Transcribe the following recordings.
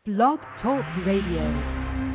Blog Talk Radio.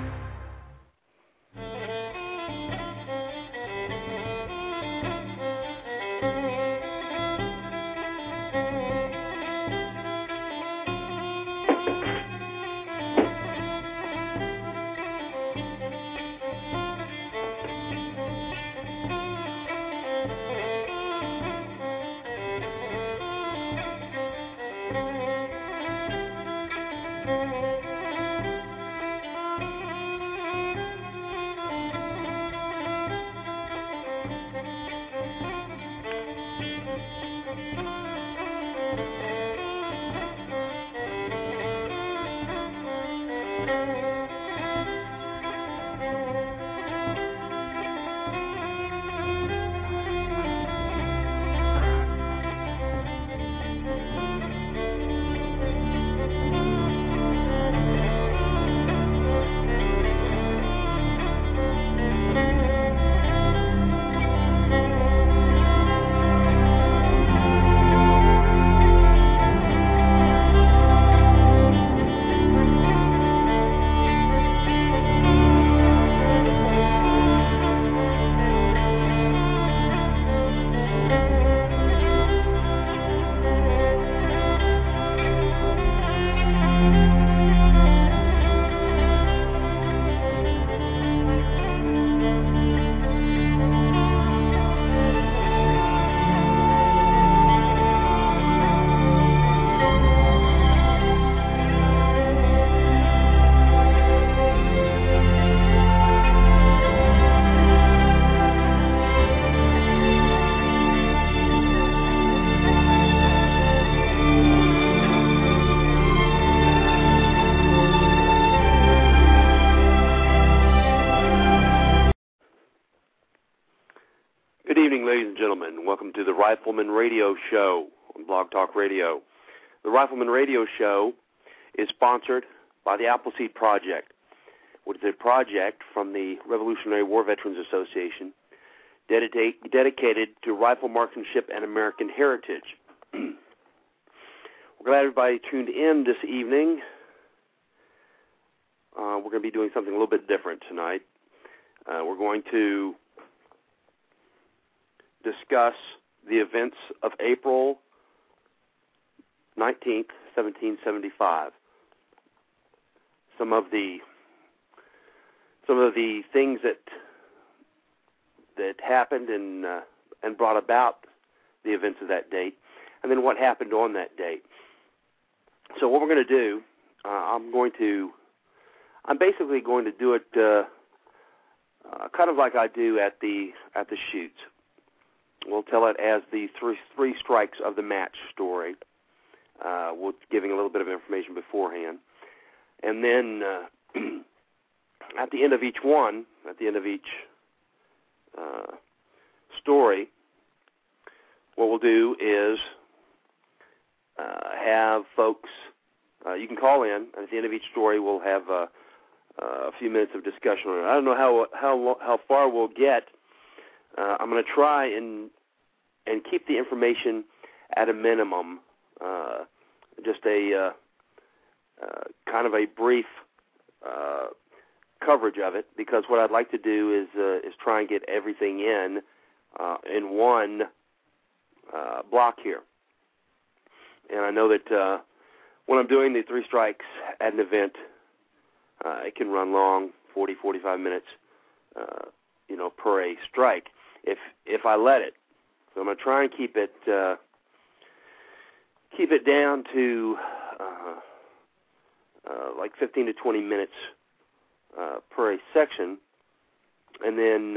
Rifleman Radio Show on Blog Talk Radio. The Rifleman Radio Show is sponsored by the Appleseed Project, which is a project from the Revolutionary War Veterans Association dedicated to rifle marksmanship and American heritage. We're glad everybody tuned in this evening. We're going to be doing something a little bit different tonight. We're going to discuss the events of April 19th, 1775. Some of the things that happened and brought about the events of that date, and then what happened on that date. So what we're going to do, I'm basically going to do it kind of like I do at the shoots. We'll tell it as the three strikes of the match story. We're giving a little bit of information beforehand. And then at the end of each one, at the end of each story, what we'll do is have folks, you can call in, and at the end of each story we'll have a few minutes of discussion on it. I don't know how far we'll get. I'm going to try and keep the information at a minimum, just a kind of a brief coverage of it, because what I'd like to do is try and get everything in one block here. And I know that when I'm doing the three strikes at an event, it can run long, 40, 45 minutes, per a strike, if I let it. So I'm going to try and keep it down to like 15 to 20 minutes per a section, and then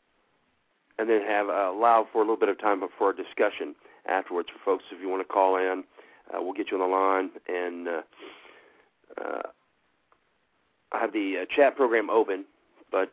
allow for a little bit of time for a discussion afterwards for folks. If you want to call in, we'll get you on the line, and I have the chat program open, but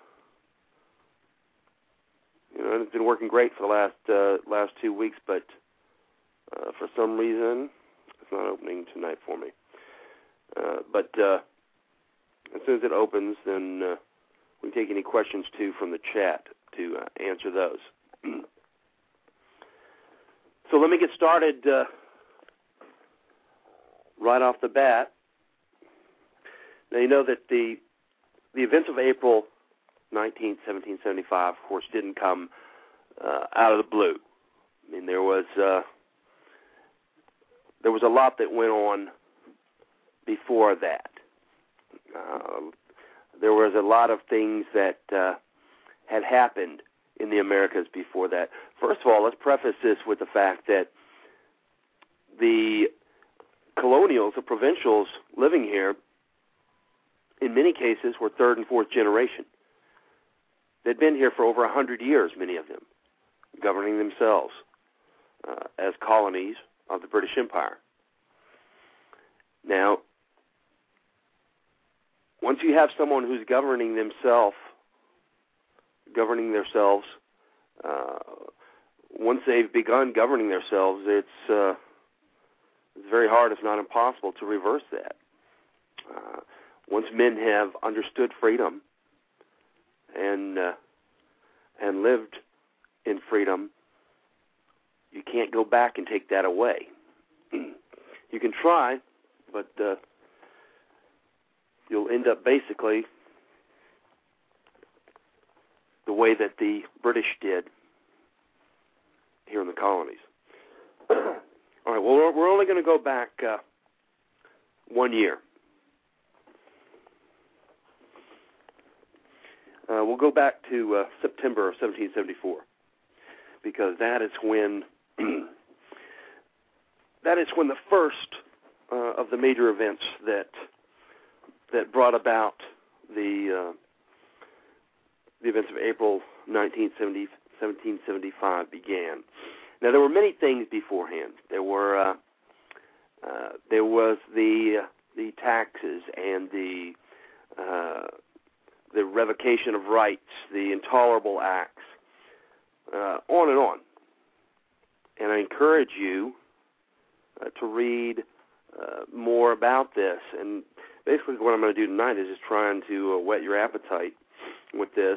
it's been working great for the last 2 weeks, but for some reason it's not opening tonight for me. But as soon as it opens, then we can take any questions too from the chat to answer those. So let me get started right off the bat Now, you know that the events of April 19th, 1775, of course, didn't come out of the blue. I mean, there was a lot that went on before that. There was a lot of things that had happened in the Americas before that. First of all, let's preface this with the fact that the colonials, the provincials living here, in many cases were third and fourth generation. They'd been here for over 100 years, many of them, governing themselves as colonies of the British Empire. Now, once you have someone who's governing themselves, once they've begun governing themselves, it's very hard, if not impossible, to reverse that. Once men have understood freedom and lived in freedom, you can't go back and take that away. You can try, but you'll end up basically the way that the British did here in the colonies. All right, well, we're only going to go back 1 year. We'll go back to September of 1774, because that is when the first of the major events that brought about the events of April 1775 began. Now, there were many things beforehand. There was the taxes and the revocation of rights, the intolerable acts, on and on. And I encourage you to read more about this. And basically what I'm going to do tonight is just trying to whet your appetite with this.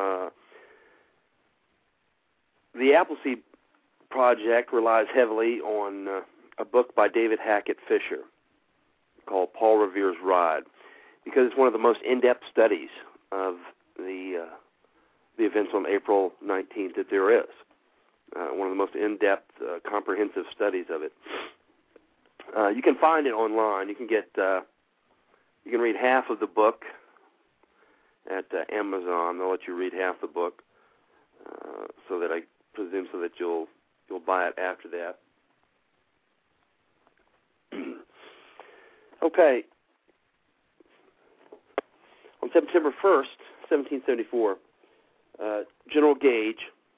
The Appleseed Project relies heavily on a book by David Hackett Fisher called Paul Revere's Ride, because it's one of the most in-depth studies of the events on April 19th that there is. One of the most in-depth, comprehensive studies of it. You can find it online. You can read half of the book at Amazon. They'll let you read half the book, so that I presume that you'll buy it after that. Okay. On September 1st, 1774, General Gage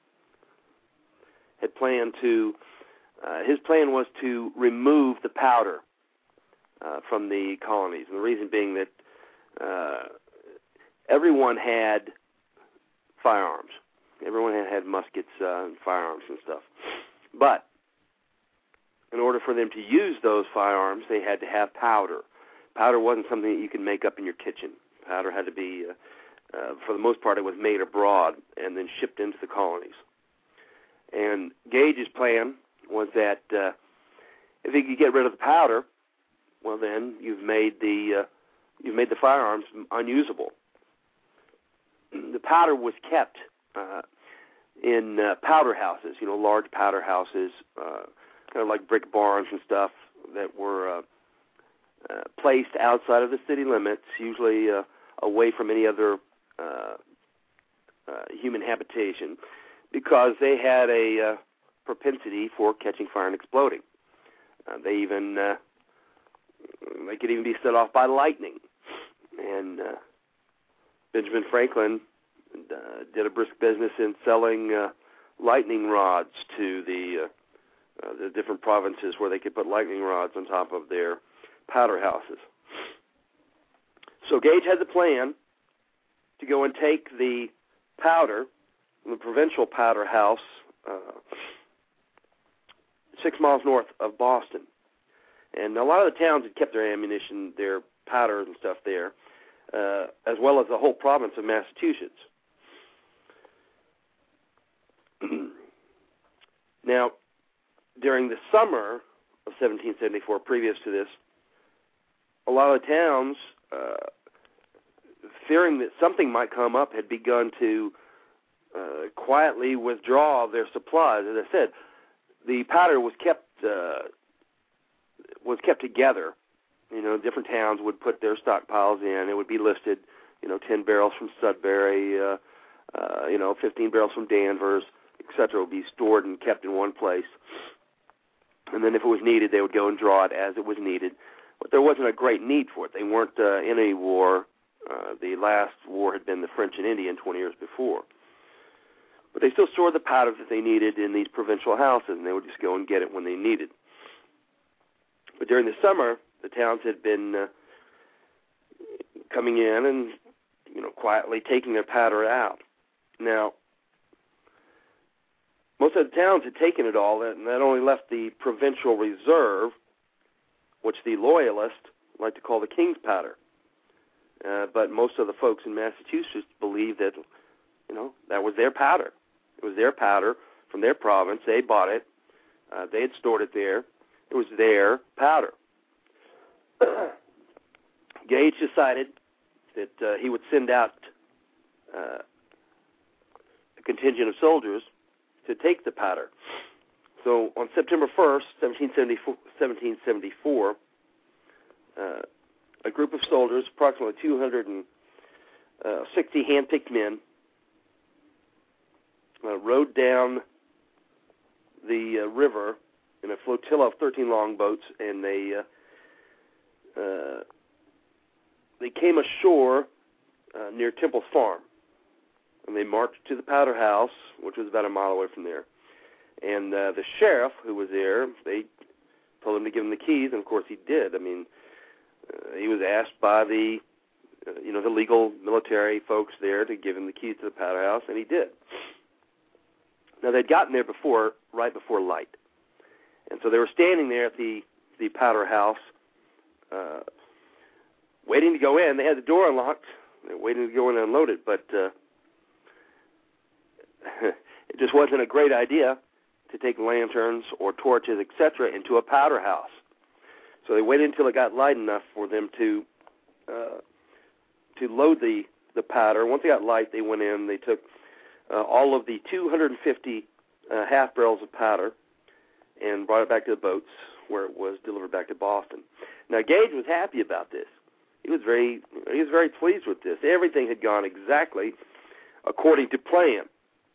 had planned to. His plan was to remove the powder from the colonies, and the reason being that everyone had firearms. Everyone had muskets and firearms and stuff. But in order for them to use those firearms, they had to have powder. Powder wasn't something that you could make up in your kitchen. Powder had to be, for the most part, it was made abroad and then shipped into the colonies. And Gage's plan was that if he could get rid of the powder, well, then you've made the firearms unusable. The powder was kept in powder houses, large powder houses, kind of like brick barns and stuff that were placed outside of the city limits, usually away from any other human habitation, because they had a propensity for catching fire and exploding. They could even be set off by lightning. And Benjamin Franklin did a brisk business in selling lightning rods to the different provinces where they could put lightning rods on top of their powder houses. So Gage had the plan to go and take the powder from the provincial powder house 6 miles north of Boston. And a lot of the towns had kept their ammunition, their powders and stuff there, as well as the whole province of Massachusetts. Now, during the summer of 1774, previous to this, a lot of the towns fearing that something might come up, had begun to quietly withdraw their supplies. As I said, the powder was kept together. Different towns would put their stockpiles in. It would be listed, 10 barrels from Sudbury, 15 barrels from Danvers, etc. would be stored and kept in one place. And then if it was needed, they would go and draw it as it was needed. But there wasn't a great need for it. They weren't in any war. The last war had been the French and Indian 20 years before. But they still stored the powder that they needed in these provincial houses, and they would just go and get it when they needed. But during the summer, the towns had been coming in and, quietly taking their powder out. Now, most of the towns had taken it all, and that only left the provincial reserve, which the loyalists like to call the king's powder. But most of the folks in Massachusetts believed that, that was their powder. It was their powder from their province. They bought it. They had stored it there. It was their powder. Gage decided that he would send out a contingent of soldiers to take the powder. So on September 1st, 1774, a group of soldiers, approximately 260 hand-picked men, rowed down the river in a flotilla of 13 longboats, and they came ashore near Temple's Farm. And they marched to the powder house, which was about a mile away from there. And the sheriff who was there, they told him to give him the keys, and of course he did. I mean, he was asked by the legal military folks there to give him the keys to the powder house, and he did. Now, they'd gotten there right before light. And so they were standing there at the powder house, waiting to go in. They had the door unlocked. They were waiting to go in and unload it, but it just wasn't a great idea to take lanterns or torches, etc., into a powder house. So they waited until it got light enough for them to load the powder. Once it got light, they went in. They took all of the 250 half barrels of powder and brought it back to the boats, where it was delivered back to Boston. Now, Gage was happy about this. He was very pleased with this. Everything had gone exactly according to plan.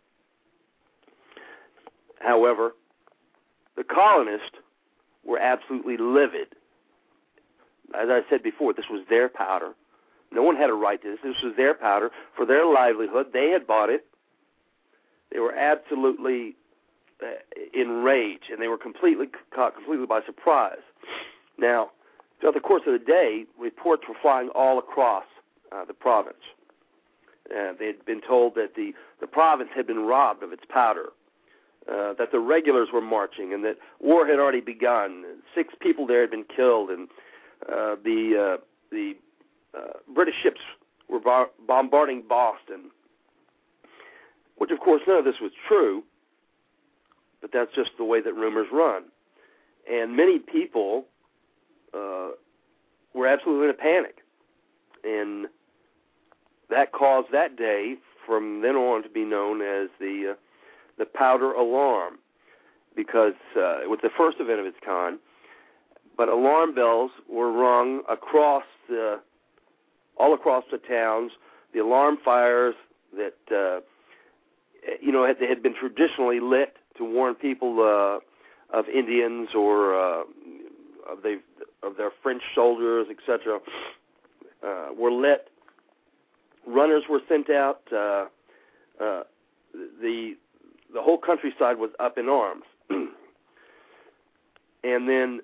However, the colonists were absolutely livid. As I said before, this was their powder. No one had a right to this. This was their powder for their livelihood. They had bought it. They were absolutely enraged, and they were caught completely by surprise. Now, throughout the course of the day, reports were flying all across the province. They had been told that the province had been robbed of its powder, that the regulars were marching, and that war had already begun. 6 people there had been killed, and the British ships were bombarding Boston, which, of course, none of this was true, but that's just the way that rumors run. And many people were absolutely in a panic, and that caused that day, from then on, to be known as the powder alarm, because it was the first event of its kind. But alarm bells were rung all across the towns. The alarm fires that had been traditionally lit to warn people of Indians or of their French soldiers, etc., were lit. Runners were sent out. The whole countryside was up in arms. And then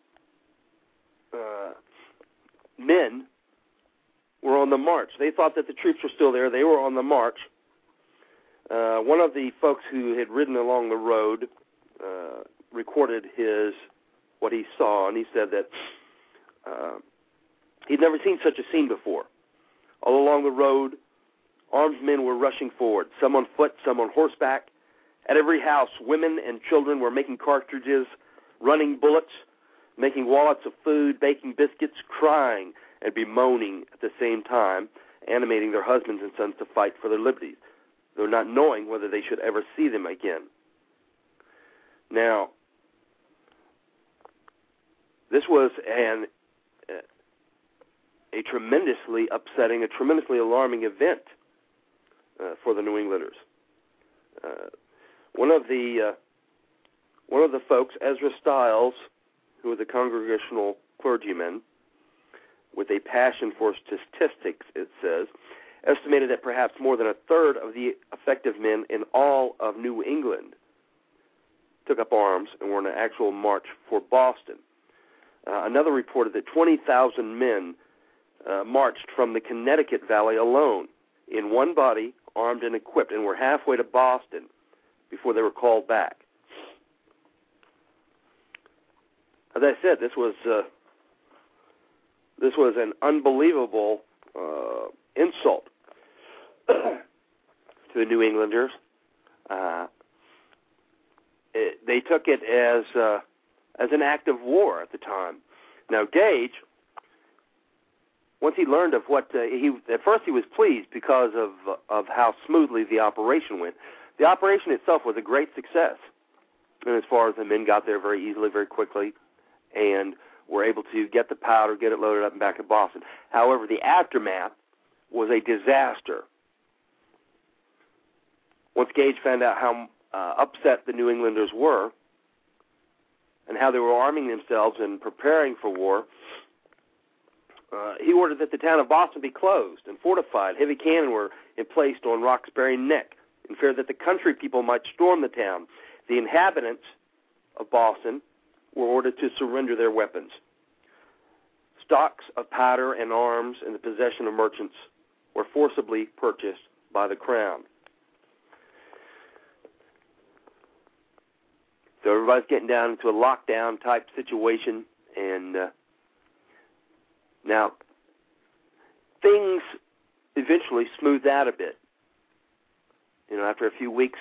men were on the march. They thought that the troops were still there. They were on the march. One of the folks who had ridden along the road recorded what he saw, and he said that he'd never seen such a scene before. All along the road, armed men were rushing forward, some on foot, some on horseback. At every house, women and children were making cartridges, running bullets, making wallets of food, baking biscuits, crying and bemoaning at the same time. animating their husbands and sons to fight for their liberties, though not knowing whether they should ever see them again. Now, this was a tremendously upsetting, a tremendously alarming event for the New Englanders. One of the folks, Ezra Stiles, who was a congregational clergyman with a passion for statistics, it says, estimated that perhaps more than a third of the effective men in all of New England took up arms and were on an actual march for Boston. Another reported that 20,000 men marched from the Connecticut Valley alone in one body, armed and equipped, and were halfway to Boston before they were called back. As I said, this was an unbelievable insult to the New Englanders. They took it as an act of war at the time. Now, Gage, once he learned of what at first he was pleased because of how smoothly the operation went. The operation itself was a great success, and as far as the men got there very easily, very quickly, and were able to get the powder, get it loaded up, and back to Boston. However, the aftermath was a disaster. Once Gage found out how upset the New Englanders were and how they were arming themselves and preparing for war, he ordered that the town of Boston be closed and fortified. Heavy cannon were placed on Roxbury Neck in fear that the country people might storm the town. The inhabitants of Boston were ordered to surrender their weapons. Stocks of powder and arms in the possession of merchants were forcibly purchased by the crown. So everybody's getting down into a lockdown type situation, and now things eventually smoothed out a bit. You know, after a few weeks,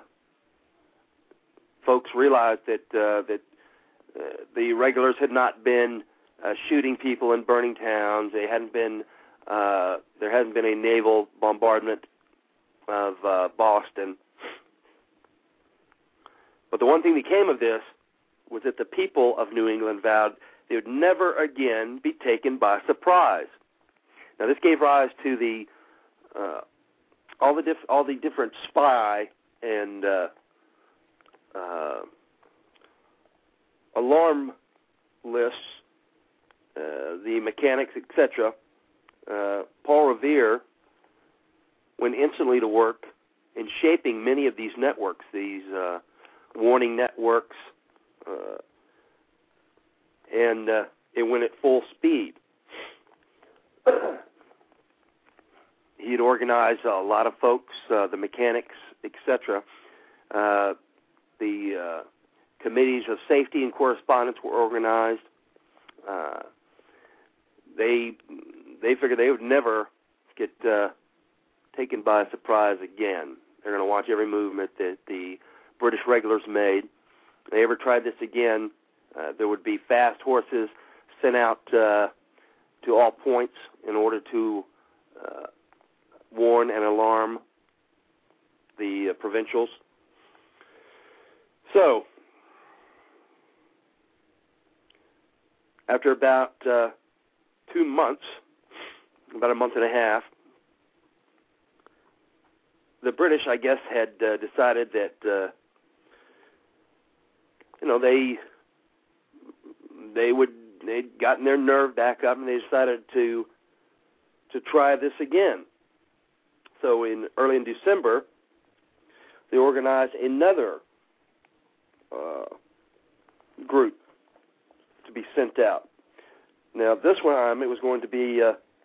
folks realized that the regulars had not been shooting people and burning towns. They hadn't been there hadn't been a naval bombardment of Boston. But the one thing that came of this was that the people of New England vowed they would never again be taken by surprise. Now, this gave rise to the all the different spy and alarm lists, the mechanics, etc. Paul Revere went instantly to work in shaping many of these networks, these warning networks, and it went at full speed. He had organized a lot of folks, the mechanics, etc. The committees of safety and correspondence were organized. They figured they would never get taken by surprise again. They're going to watch every movement that the British regulars made. If they ever tried this again, there would be fast horses sent out to all points in order to warn and alarm the provincials. So, after about 2 months, about a month and a half, the British, I guess, had decided that they'd gotten their nerve back up, and they decided to try this again. So early in December, they organized another group to be sent out. Now, this time it was going to be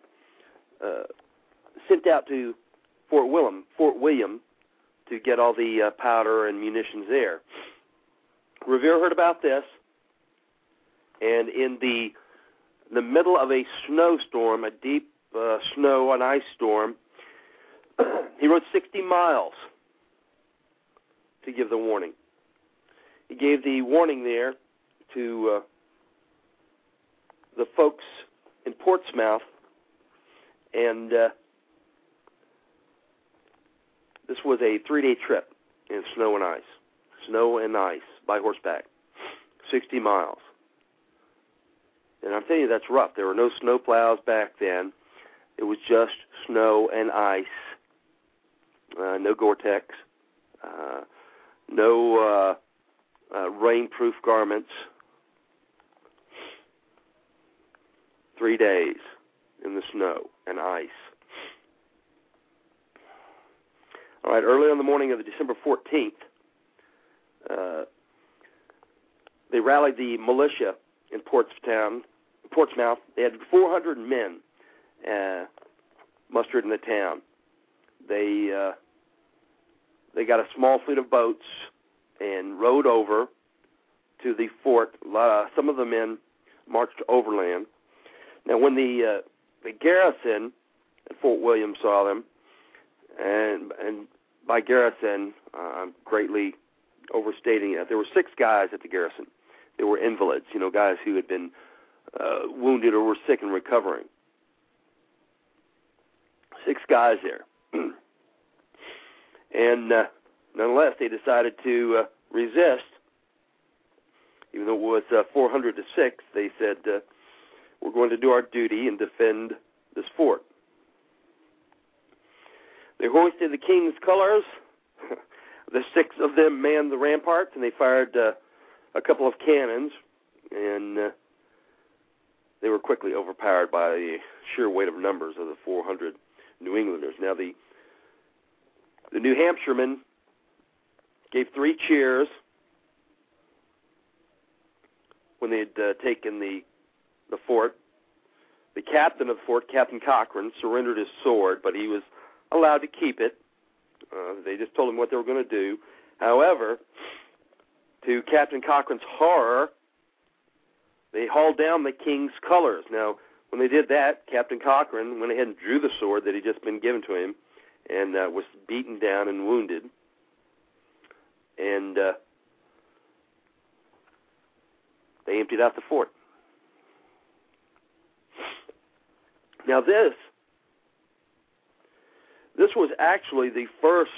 sent out to Fort William, to get all the powder and munitions there. Revere heard about this, and in the middle of a snowstorm, a deep snow and ice storm, he rode 60 miles to give the warning. He gave the warning there to the folks in Portsmouth, and This was a 3-day trip in snow and ice by horseback, 60 miles. And I'm telling you, that's rough. There were no snow plows back then. It was just snow and ice, no Gore-Tex, no rain-proof garments. 3 days in the snow and ice. All right, early on the morning of December 14th, they rallied the militia in Portsmouth. They had 400 men mustered in the town. They got a small fleet of boats and rowed over to the fort. Some of the men marched overland. Now, when the garrison at Fort William saw them, and by garrison, I'm greatly overstating it. There were 6 guys at the garrison. They were invalids, guys who had been wounded or were sick and recovering. 6 guys there. And nonetheless, they decided to resist. Even though it was 400 to 6, they said, we're going to do our duty and defend this fort. They hoisted the king's colors. The 6 of them manned the ramparts, and they fired a couple of cannons, and they were quickly overpowered by the sheer weight of numbers of the 400 New Englanders. Now, the New Hampshiremen gave 3 cheers when they had taken the fort. The captain of the fort, Captain Cochran, surrendered his sword, but he was allowed to keep it. They just told him what they were going to do. However, to Captain Cochran's horror, they hauled down the king's colors. Now, when they did that, Captain Cochran went ahead and drew the sword that had just been given to him and was beaten down and wounded. And they emptied out the fort. Now, this was actually the first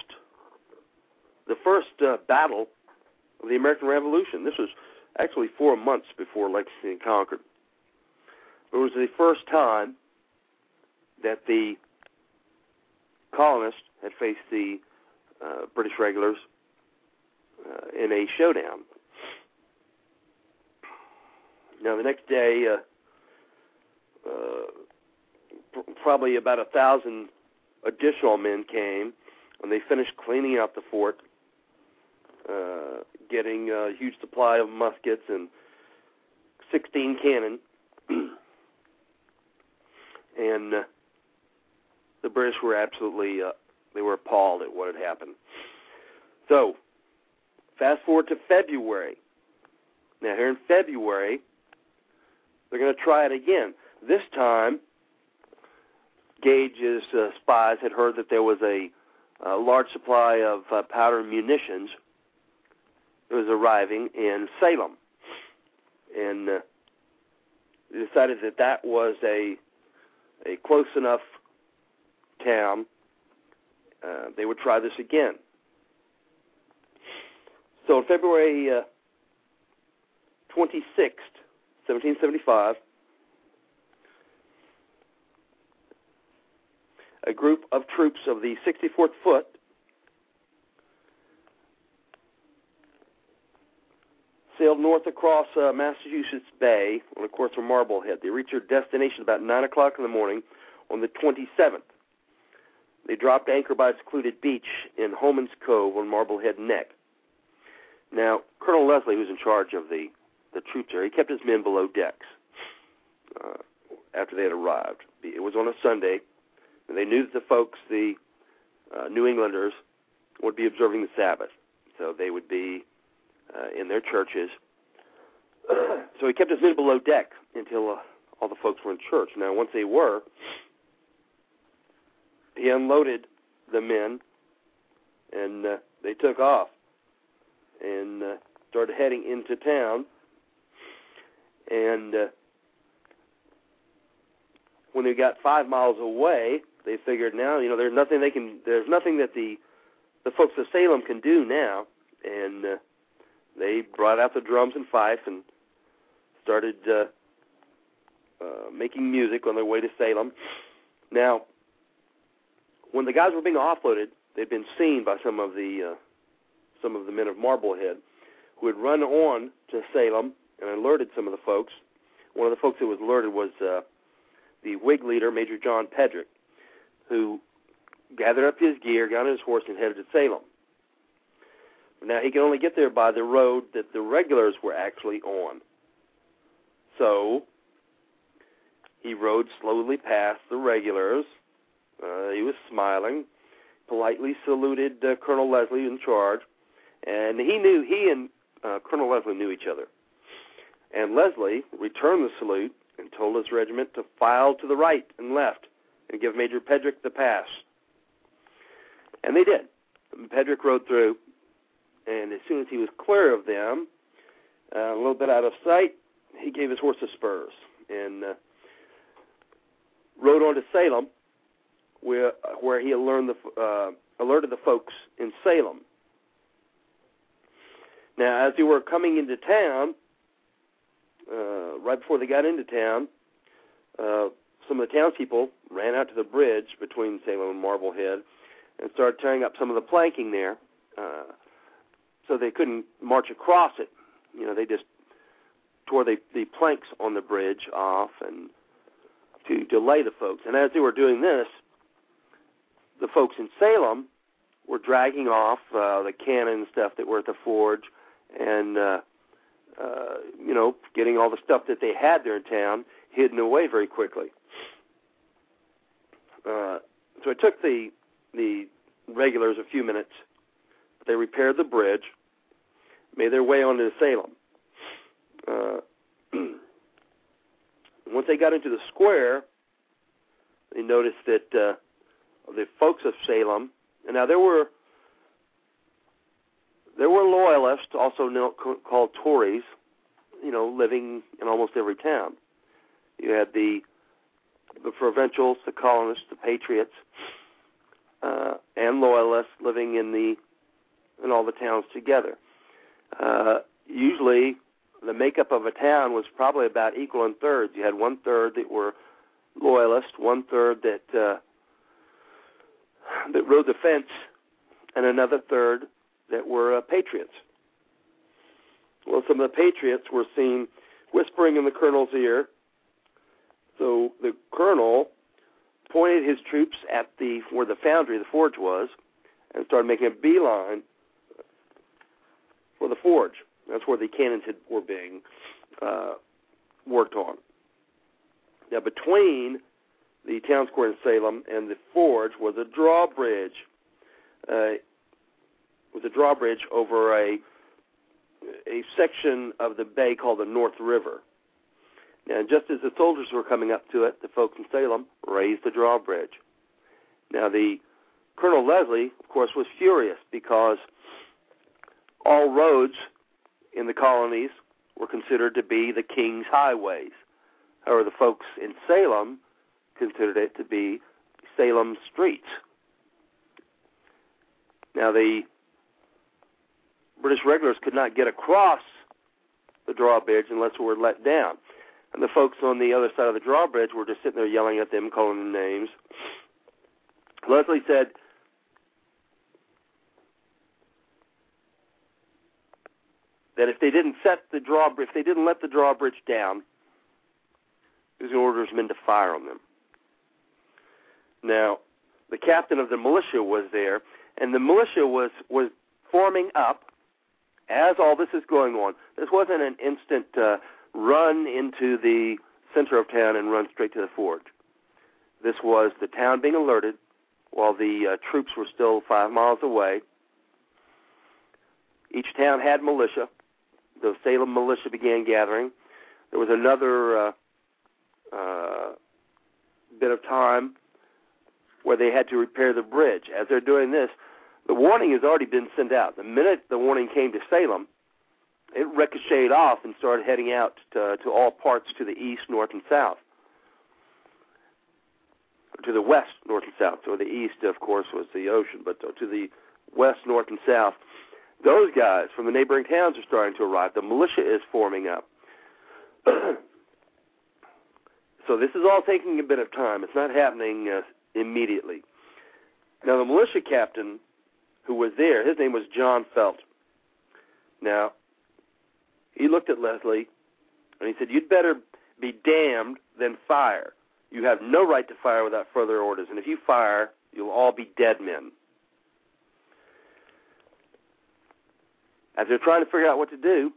battle of the American Revolution. This was actually 4 months before Lexington conquered. It was the first time that the colonists had faced the British regulars in a showdown. Now, the next day, probably about 1,000 additional men came, and they finished cleaning out the fort, getting a huge supply of muskets and 16 cannon. And the British were absolutely, they were appalled at what had happened. So, fast forward to February. Now, here in February, they're going to try it again. This time, Gage's spies had heard that there was a large supply of powder and munitions that was arriving in Salem. And they decided that that was a close enough town. They would try this again. So on February 26th, 1775, a group of troops of the 64th Foot sailed north across Massachusetts Bay on a course for Marblehead. They reached their destination about 9 o'clock in the morning on the 27th. They dropped anchor by a secluded beach in Holman's Cove on Marblehead Neck. Now, Colonel Leslie, who's in charge of the troops there, he kept his men below decks after they had arrived. It was on a Sunday, and they knew that the folks, the New Englanders, would be observing the Sabbath. So they would be in their churches. So he kept his men below deck until all the folks were in church. Now, once they were, he unloaded the men, and they took off and started heading into town. And when they got 5 miles away, they figured now, there's nothing that the the folks of Salem can do now. And they brought out the drums and fife and started making music on their way to Salem. Now, when the guys were being offloaded, they'd been seen by some of the men of Marblehead, who had run on to Salem and alerted some of the folks. One of the folks that was alerted was the Whig leader, Major John Pedrick, who gathered up his gear, got on his horse, and headed to Salem. Now, he could only get there by the road that the regulars were actually on. So he rode slowly past the regulars. He was smiling, politely saluted Colonel Leslie in charge, and he and Colonel Leslie knew each other. And Leslie returned the salute and told his regiment to file to the right and left and give Major Pedrick the pass. And they did. Pedrick rode through, and as soon as he was clear of them, a little bit out of sight, he gave his horse the spurs and rode on to Salem, where he alerted the folks in Salem. Now, as they were coming into town, right before they got into town, some of the townspeople ran out to the bridge between Salem and Marblehead and started tearing up some of the planking there, so they couldn't march across it. You know, they just tore the planks on the bridge off and to delay the folks. And as they were doing this, the folks in Salem were dragging off the cannon and stuff that were at the forge and, getting all the stuff that they had there in town hidden away very quickly. So it took the regulars a few minutes. They repaired the bridge, made their way onto Salem. Once they got into the square, they noticed that the folks of Salem, and now there were loyalists, also called Tories, living in almost every town. You had the provincials, the colonists, the patriots, and loyalists living in all the towns together. Usually, the makeup of a town was probably about equal in thirds. You had 1/3 that were loyalists, 1/3 that rode the fence, and another third that were patriots. Well, some of the patriots were seen whispering in the colonel's ear. So the colonel pointed his troops at where the foundry, the forge was, and started making a beeline for the forge. That's where the cannons were being worked on. Now, between the town square in Salem and the forge was a drawbridge. Over a section of the bay called the North River. Now, just as the soldiers were coming up to it, the folks in Salem raised the drawbridge. Now, the Colonel Leslie, of course, was furious because all roads in the colonies were considered to be the king's highways. However, the folks in Salem considered it to be Salem streets. Now, the British regulars could not get across the drawbridge unless they were let down. And the folks on the other side of the drawbridge were just sitting there yelling at them, calling them names. Leslie said, that if they didn't let the drawbridge down, he was going to order his men to fire on them. Now, the captain of the militia was there, and the militia was forming up as all this is going on. This wasn't an instant run into the center of town and run straight to the forge. This was the town being alerted while the troops were still 5 miles away. Each town had militia. The Salem militia began gathering. There was another bit of time where they had to repair the bridge. As they're doing this, the warning has already been sent out. The minute the warning came to Salem, it ricocheted off and started heading out to all parts to the east, north, and south. To the west, north, and south. So the east, of course, was the ocean, but to the west, north, and south. Those guys from the neighboring towns are starting to arrive. The militia is forming up. So this is all taking a bit of time. It's not happening immediately. Now, the militia captain who was there, his name was John Felt. Now, he looked at Leslie, and he said, "You'd better be damned than fire. You have no right to fire without further orders, and if you fire, you'll all be dead men." As they're trying to figure out what to do,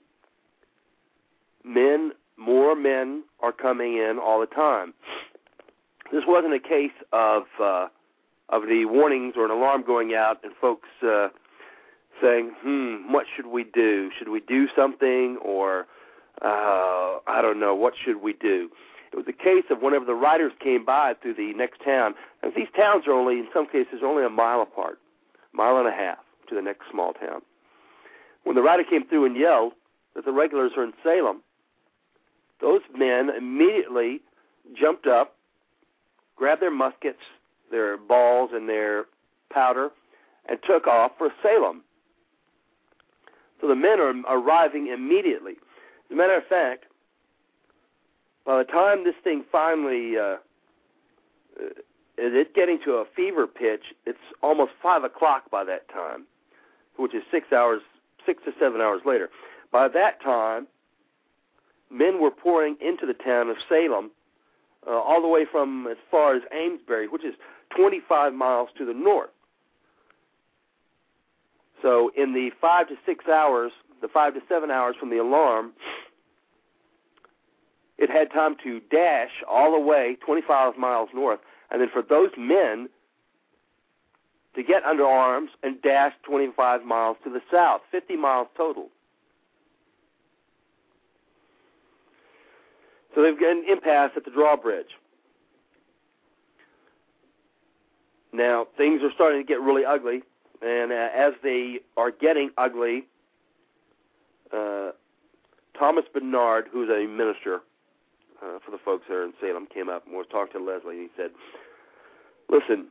more men are coming in all the time. This wasn't a case of the warnings or an alarm going out and folks saying, what should we do? Should we do something? Or, I don't know, what should we do? It was a case of whenever the riders came by through the next town, and these towns are only, in some cases, only a mile apart, mile and a half to the next small town. When the rider came through and yelled that the regulars are in Salem, those men immediately jumped up, grabbed their muskets, their balls, and their powder, and took off for Salem. So the men are arriving immediately. As a matter of fact, by the time this thing finally is getting to a fever pitch, it's almost 5 o'clock by that time, which is 6 to 7 hours later. By that time, men were pouring into the town of Salem, all the way from as far as Amesbury, which is 25 miles to the north. So in the 5 to 6 hours, the 5 to 7 hours from the alarm, it had time to dash all the way 25 miles north, and then for those men to get under arms and dash 25 miles to the south, 50 miles total. So they've got an impasse at the drawbridge. Now, things are starting to get really ugly, and as they are getting ugly, Thomas Bernard, who's a minister for the folks there in Salem, came up and was talking to Leslie, and he said, "Listen,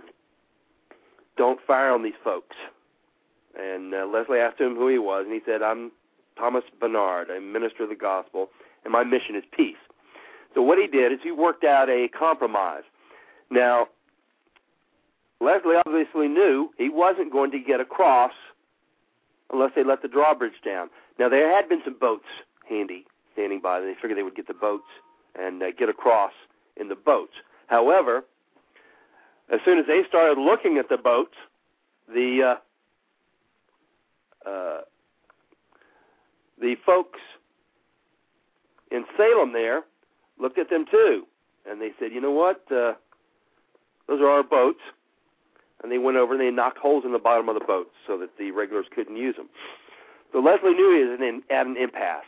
don't fire on these folks." And Leslie asked him who he was, and he said, "I'm Thomas Bernard, a minister of the gospel, and my mission is peace." So what he did is he worked out a compromise. Now, Leslie obviously knew he wasn't going to get across unless they let the drawbridge down. Now, there had been some boats handy, standing by. They figured they would get the boats and get across in the boats. However, as soon as they started looking at the boats, the folks in Salem there looked at them too, and they said, "You know what? Those are our boats." And they went over and they knocked holes in the bottom of the boats so that the regulars couldn't use them. So Leslie knew he was at an impasse.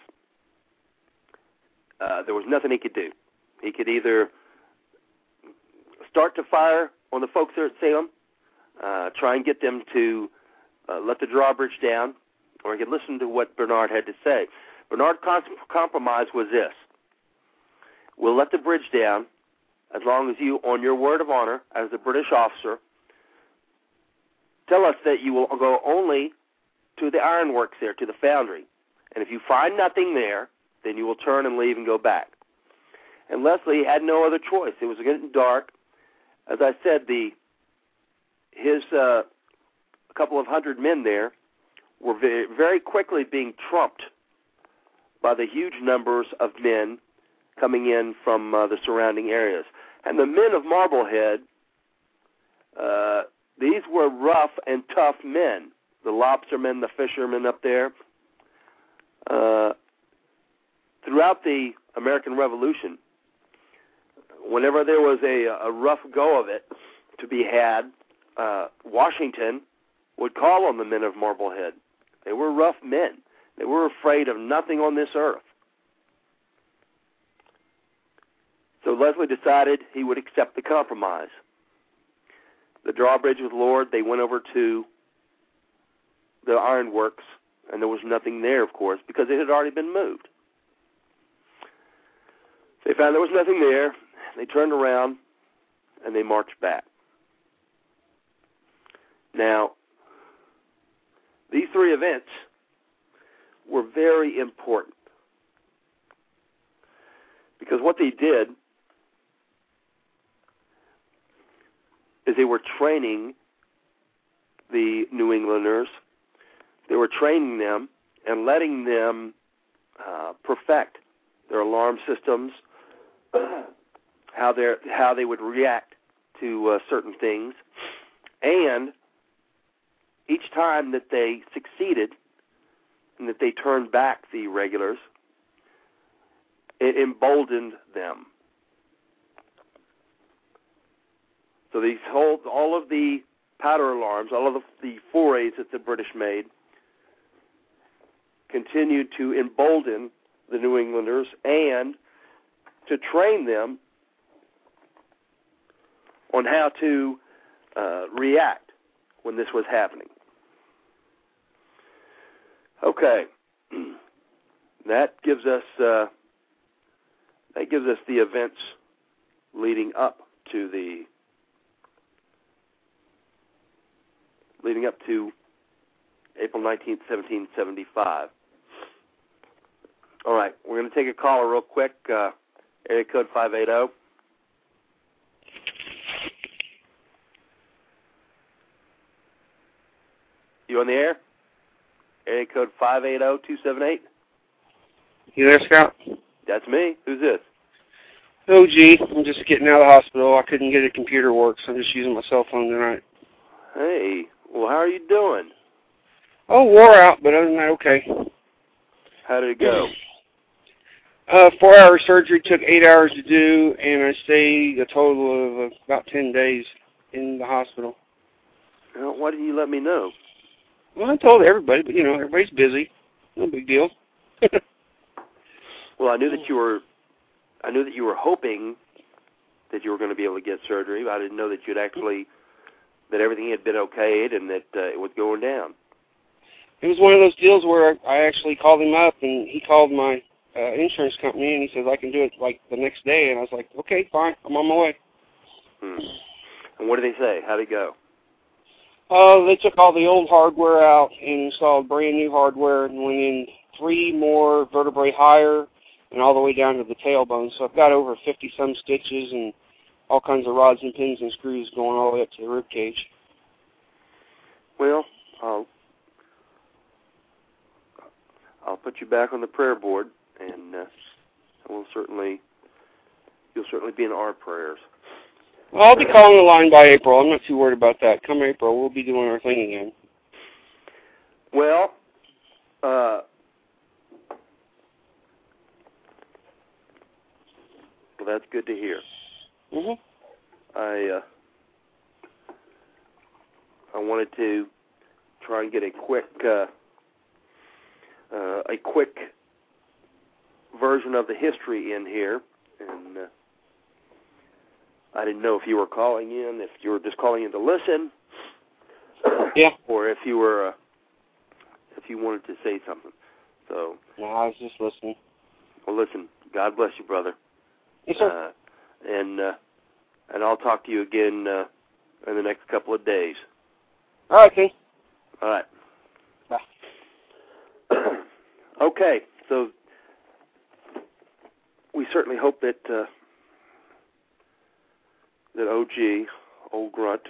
There was nothing he could do. He could either start to fire on the folks there at Salem, try and get them to let the drawbridge down, or he could listen to what Bernard had to say. Bernard's compromise was this: we'll let the bridge down as long as you, on your word of honor as a British officer, tell us that you will go only to the ironworks there, to the foundry. And if you find nothing there, then you will turn and leave and go back. And Leslie had no other choice. It was getting dark. As I said, his a couple of hundred men there were very quickly being trumped by the huge numbers of men coming in from the surrounding areas. And the men of Marblehead, these were rough and tough men. The lobstermen, the fishermen up there. Throughout the American Revolution, whenever there was a rough go of it to be had, Washington would call on the men of Marblehead. They were rough men. They were afraid of nothing on this earth. So Leslie decided he would accept the compromise. The drawbridge was lowered. They went over to the ironworks, and there was nothing there, of course, because it had already been moved. They found there was nothing there. They turned around, and they marched back. Now, these three events were very important because what they did is they were training the New Englanders. They were training them and letting them perfect their alarm systems, how they would react to certain things, and each time that they succeeded and that they turned back the regulars, it emboldened them. So all of the powder alarms, all of the forays that the British made, continued to embolden the New Englanders and to train them on how to react when this was happening. Okay, that gives us the events leading up to April 19th, 1775. All right, we're going to take a caller real quick. Area code 580. You on the air? Area code 580-278. You there, Scout? That's me. Who's this? Oh, gee, I'm just getting out of the hospital. I couldn't get a computer to work, so I'm just using my cell phone tonight. Hey, well, how are you doing? Oh, wore out, but other than that, okay. How did it go? 4-hour surgery took 8 hours to do, and I stayed a total of about 10 days in the hospital. Well, why didn't you let me know? Well, I told everybody, but, everybody's busy. No big deal. Well, I knew that you were hoping that you were going to be able to get surgery, but I didn't know that that everything had been okayed and that it was going down. It was one of those deals where I actually called him up, and he called my insurance company, and he says, I can do it, the next day. And I was like, okay, fine, I'm on my way. And what did they say? How'd it go? They took all the old hardware out and installed brand new hardware and went in 3 more vertebrae higher and all the way down to the tailbone. So I've got over 50-some stitches and all kinds of rods and pins and screws going all the way up to the rib cage. Well, I'll put you back on the prayer board, and you'll certainly be in our prayers. Well, I'll be calling the line by April. I'm not too worried about that. Come April, we'll be doing our thing again. Well, that's good to hear. Mm-hmm. I wanted to try and get a quick version of the history in here, and I didn't know if you were calling in, if you were just calling in to listen, yeah, or if you wanted to say something. So, no, I was just listening. Well, listen, God bless you, brother. Yes, sir. And I'll talk to you again in the next couple of days. All right, King. All right. Bye. Okay, so we certainly hope that that OG, Old Grunt,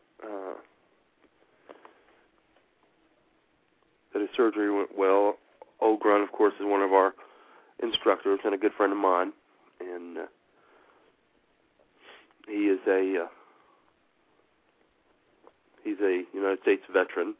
that his surgery went well. Old Grunt, of course, is one of our instructors and a good friend of mine, and he's a United States veteran.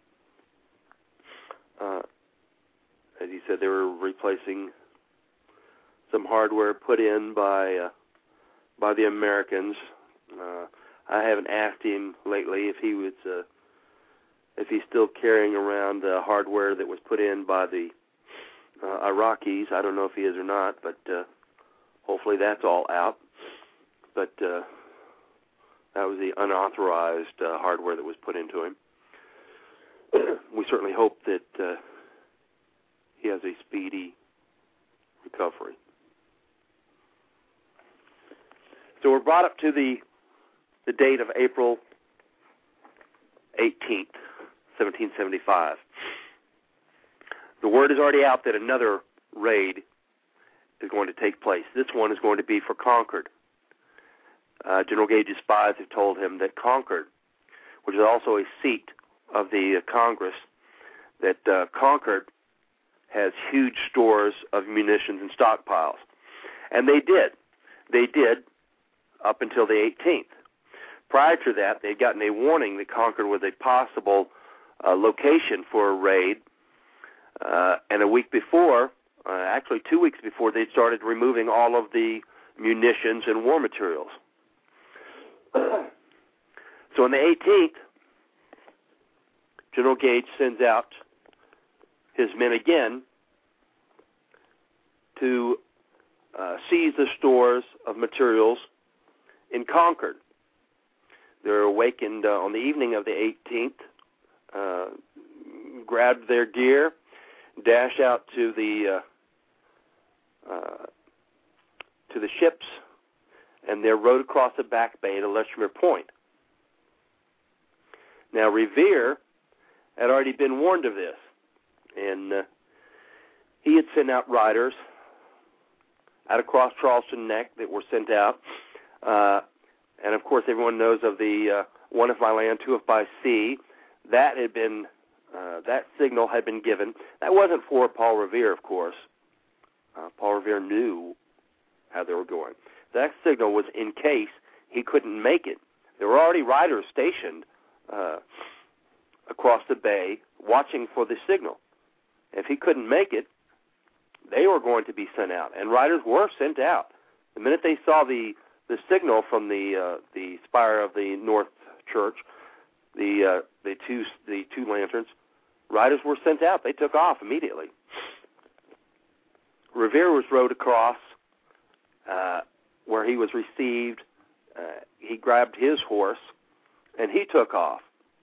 As he said, they were replacing some hardware put in by the Americans. I haven't asked him lately if he's still carrying around hardware that was put in by the Iraqis. I don't know if he is or not, but hopefully that's all out. But that was the unauthorized hardware that was put into him. We certainly hope that he has a speedy recovery. So we're brought up to the date of April 18th, 1775. the word is already out that another raid is going to take place. This one is going to be for Concord. General Gage's spies have told him that Concord, which is also a seat of the Congress, that Concord has huge stores of munitions and stockpiles. And they did. They did up until the 18th. Prior to that, they'd gotten a warning that Concord was a possible location for a raid. And a week before, actually 2 weeks before, they started removing all of the munitions and war materials. So on the 18th, General Gage sends out his men again to seize the stores of materials in Concord. They're awakened on the evening of the 18th, grabbed their gear, dashed out to the ships, and they're rowed across the back bay to Lechmere Point. Now, Revere had already been warned of this, and he had sent out riders out across Charleston Neck that were sent out. And, of course, everyone knows of the one if by land, two if by sea. That had been, that signal had been given. That wasn't for Paul Revere, of course. Paul Revere knew how they were going. That signal was in case he couldn't make it. There were already riders stationed across the bay watching for the signal. If he couldn't make it, they were going to be sent out, and riders were sent out. The minute they saw the signal from the spire of the North Church, the two lanterns, riders were sent out. They took off immediately. Revere was rowed across where he was received. He grabbed his horse, and he took off.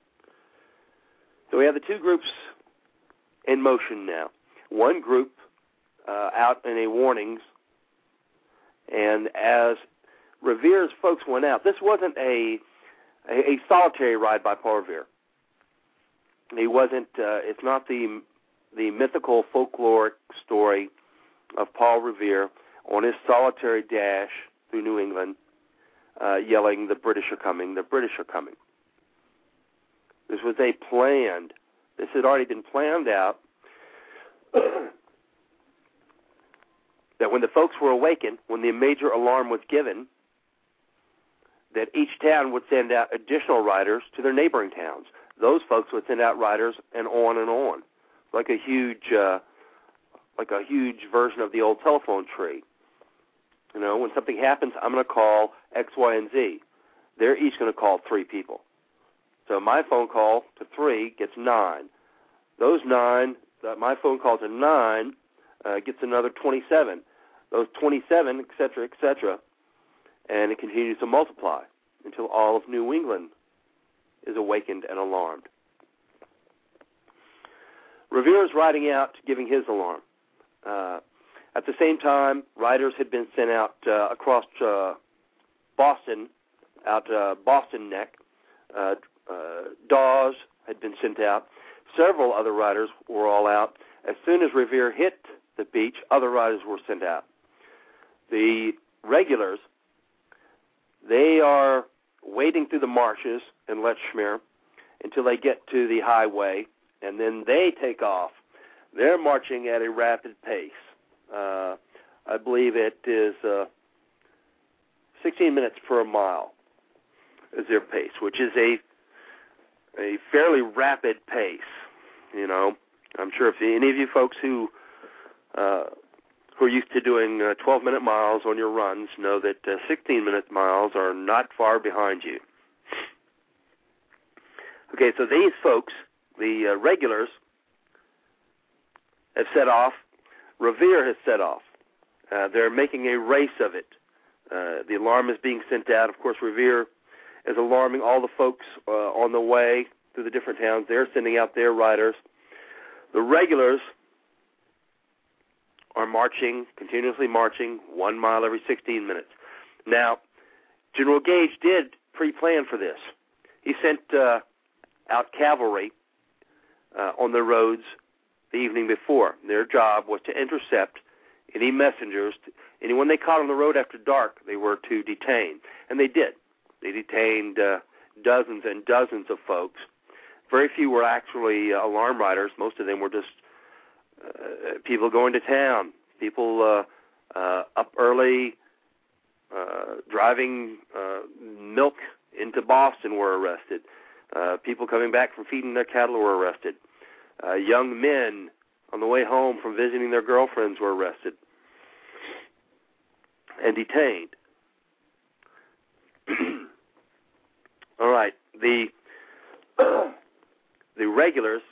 So we have the two groups in motion now. One group out in a warnings, and as Revere's folks went out, this wasn't a solitary ride by Paul Revere. He wasn't. It's not the mythical folkloric story of Paul Revere on his solitary dash through New England, yelling, "The British are coming! The British are coming!" This was a planned. This had already been planned out. That when the folks were awakened, when the major alarm was given, that each town would send out additional riders to their neighboring towns. Those folks would send out riders, and on, like a huge version of the old telephone tree. You know, when something happens, I'm going to call X, Y, and Z. They're each going to call 3 people. So my phone call to 3 gets 9. Those 9, my phone call to 9 gets another 27. Those 27, et cetera, and it continues to multiply until all of New England is awakened and alarmed. Revere is riding out, giving his alarm. At the same time, riders had been sent out across Boston, Boston Neck. Dawes had been sent out. Several other riders were all out. As soon as Revere hit the beach, other riders were sent out. The regulars, they are wading through the marshes in Lechmere until they get to the highway, and then they take off. They're marching at a rapid pace. I believe it is 16 minutes per mile is their pace, which is a fairly rapid pace. You know, I'm sure if any of you folks who are used to doing 12-minute miles on your runs know that 16-minute miles are not far behind you. Okay, so these folks, the regulars, have set off. Revere has set off. They're making a race of it. The alarm is being sent out. Of course, Revere is alarming all the folks on the way through the different towns. They're sending out their riders. The regulars are marching, continuously marching, 1 mile every 16 minutes. Now, General Gage did pre-plan for this. He sent out cavalry on the roads the evening before. Their job was to intercept any messengers, anyone they caught on the road after dark, they were to detain. And they did. They detained dozens and dozens of folks. Very few were actually alarm riders. Most of them were just people going to town, people up early, driving milk into Boston were arrested. People coming back from feeding their cattle were arrested. Young men on the way home from visiting their girlfriends were arrested and detained. All right, the regulars,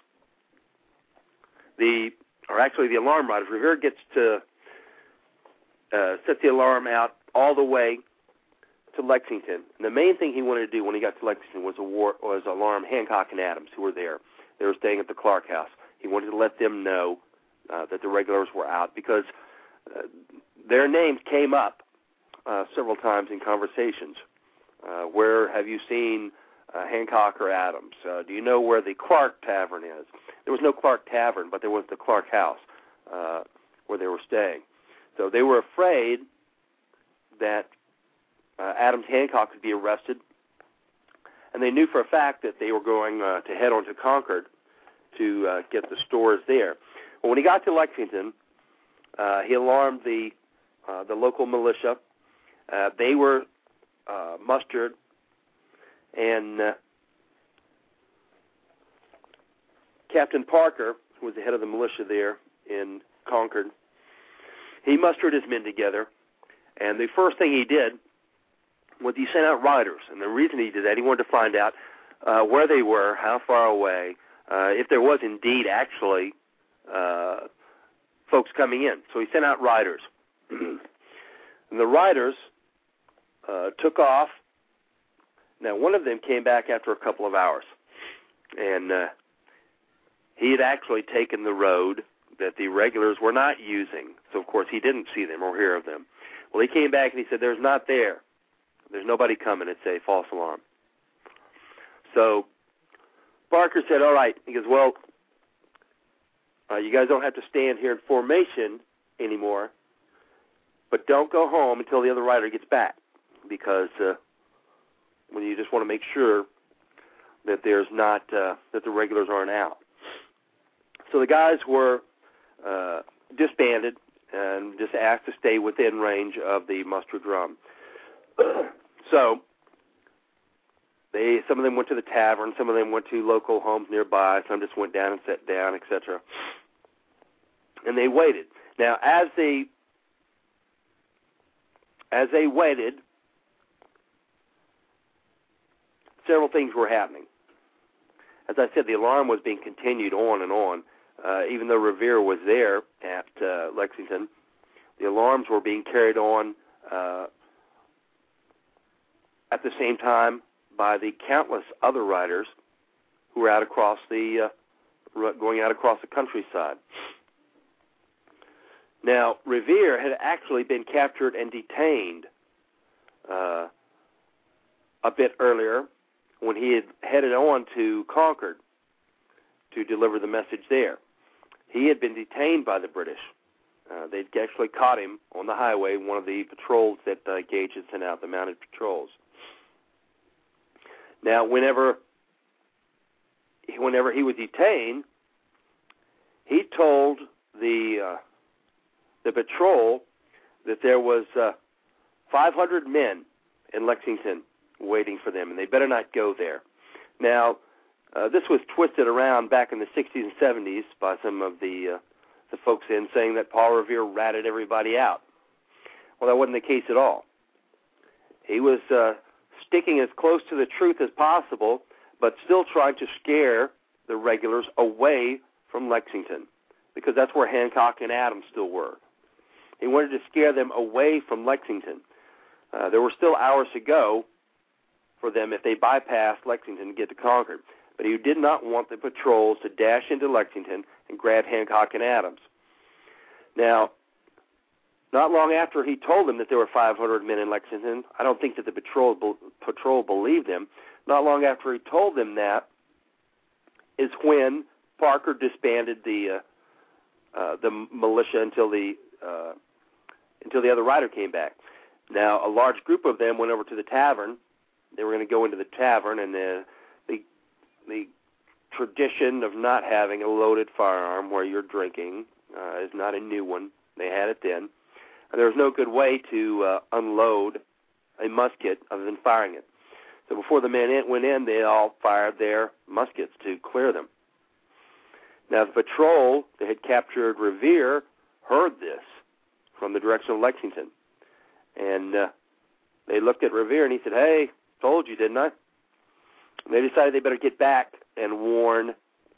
the alarm riders. Revere gets to set the alarm out all the way to Lexington. And the main thing he wanted to do when he got to Lexington was alarm Hancock and Adams, who were there. They were staying at the Clark House. He wanted to let them know that the regulars were out because their names came up several times in conversations. Where have you seen Hancock or Adams? Do you know where the Clark Tavern is? There was no Clark Tavern, but there was the Clark House where they were staying. So they were afraid that Adams Hancock could be arrested, and they knew for a fact that they were going to head on to Concord to get the stores there. Well, when he got to Lexington, he alarmed the local militia. They were mustered, and Captain Parker, who was the head of the militia there in Concord, he mustered his men together, and the first thing he did was he sent out riders. And the reason he did that, he wanted to find out where they were, how far away, if there was indeed actually folks coming in. So he sent out riders. And the riders took off. Now, one of them came back after a couple of hours, and he had actually taken the road that the regulars were not using. So, of course, he didn't see them or hear of them. Well, he came back and he said, "There's not there. There's nobody coming. It's a false alarm." So Parker said, "All right." He goes, "Well, you guys don't have to stand here in formation anymore, but don't go home until the other rider gets back, because when you just want to make sure that there's not that the regulars aren't out." So the guys were disbanded and just asked to stay within range of the muster drum. So some of them went to the tavern, some of them went to local homes nearby, some just went down and sat down, etc. And they waited. Now, as they waited, several things were happening. As I said, the alarm was being continued on and on. Even though Revere was there at Lexington, the alarms were being carried on at the same time by the countless other riders who were out across going out across the countryside. Now, Revere had actually been captured and detained a bit earlier when he had headed on to Concord to deliver the message there. He had been detained by the British. They'd actually caught him on the highway, one of the patrols that Gage had sent out, the mounted patrols. Now, whenever he was detained, he told the patrol that there was 500 men in Lexington waiting for them, and they better not go there. Now, this was twisted around back in the 60s and 70s by some of the folks saying that Paul Revere ratted everybody out. Well, that wasn't the case at all. He was sticking as close to the truth as possible, but still trying to scare the regulars away from Lexington, because that's where Hancock and Adams still were. He wanted to scare them away from Lexington. There were still hours to go for them if they bypassed Lexington to get to Concord. But he did not want the patrols to dash into Lexington and grab Hancock and Adams. Now, not long after he told them that there were 500 men in Lexington, I don't think that the patrol believed him. Not long after he told them that is when Parker disbanded the the militia until the other rider came back. Now, a large group of them went over to the tavern. They were going to go into the tavern, and the tradition of not having a loaded firearm where you're drinking is not a new one. They had it then. And there was no good way to unload a musket other than firing it. So before the men went in, they all fired their muskets to clear them. Now, the patrol that had captured Revere heard this from the direction of Lexington. And they looked at Revere, and he said, "Hey, told you, didn't I?" And they decided they better get back and warn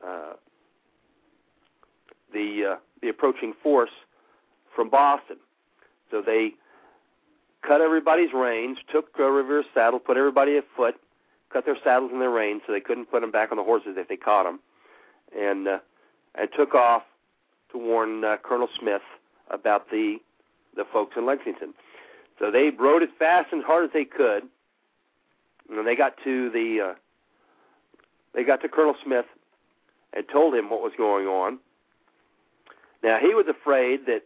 the approaching force from Boston. So they cut everybody's reins, took Revere's saddle, put everybody afoot, cut their saddles and their reins so they couldn't put them back on the horses if they caught them, and took off to warn Colonel Smith about the folks in Lexington. So they rode as fast and hard as they could, and when they got to Colonel Smith and told him what was going on. Now, he was afraid that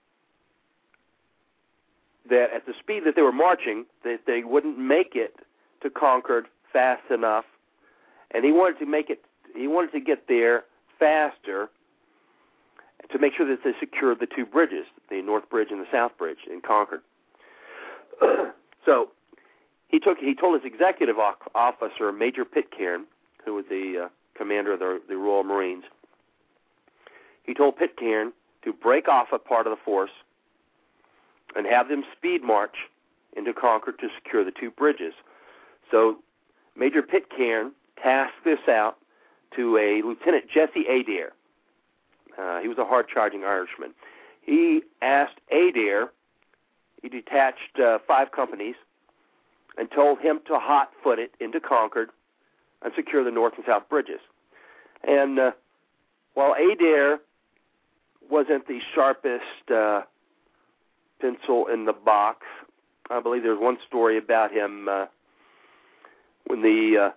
at the speed that they were marching, that they wouldn't make it to Concord fast enough, and he wanted to get there faster to make sure that they secured the two bridges, the North Bridge and the South Bridge in Concord. So he told his executive officer, Major Pitcairn, who was the commander of the Royal Marines, he told Pitcairn to break off a part of the force and have them speed march into Concord to secure the two bridges. So Major Pitcairn tasked this out to a Lieutenant Jesse Adair. He was a hard-charging Irishman. He asked Adair, he detached 5 companies, and told him to hot-foot it into Concord and secure the North and South bridges. And while Adair wasn't the sharpest pencil in the box, I believe there's one story about him when the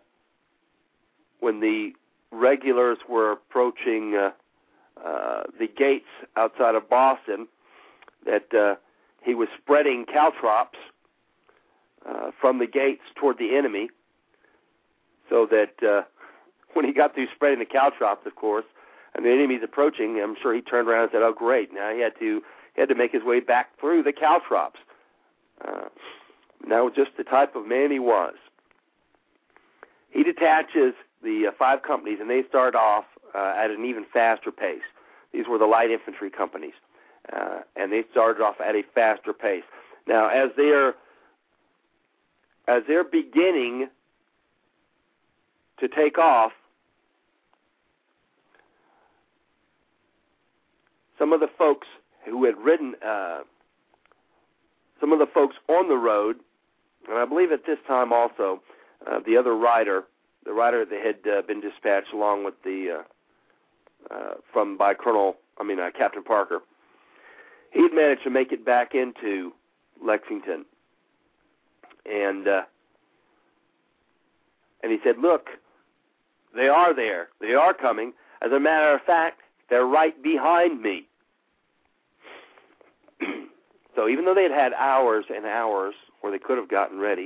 regulars were approaching the gates outside of Boston, that he was spreading caltrops from the gates toward the enemy, so that when he got through spreading the caltrops, of course, and the enemy's approaching, I'm sure he turned around and said, "Oh, great!" Now he had to make his way back through the caltrops. That was just the type of man he was. He detaches the 5 companies, and they start off at an even faster pace. These were the light infantry companies, and they started off at a faster pace. Now, as they're beginning to take off, some of the folks who had ridden, some of the folks on the road, and I believe at this time also the other rider, the rider that had been dispatched along with by Captain Parker, he had managed to make it back into Lexington, and he said, "Look, they are there. They are coming. As a matter of fact, they're right behind me." So even though they had hours and hours where they could have gotten ready,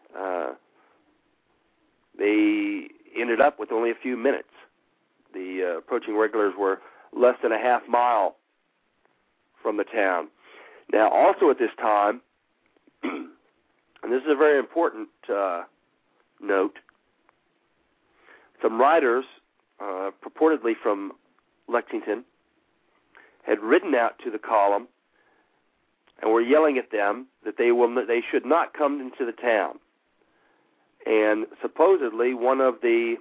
they ended up with only a few minutes. The approaching regulars were less than a half mile from the town. Now, also at this time, and this is a very important note, some riders, purportedly from Lexington, had ridden out to the column and were yelling at them that they should not come into the town. And supposedly one of the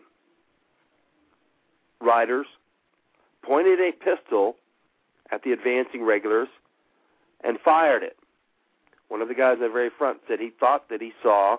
riders pointed a pistol at the advancing regulars and fired it. One of the guys in the very front said he thought that he saw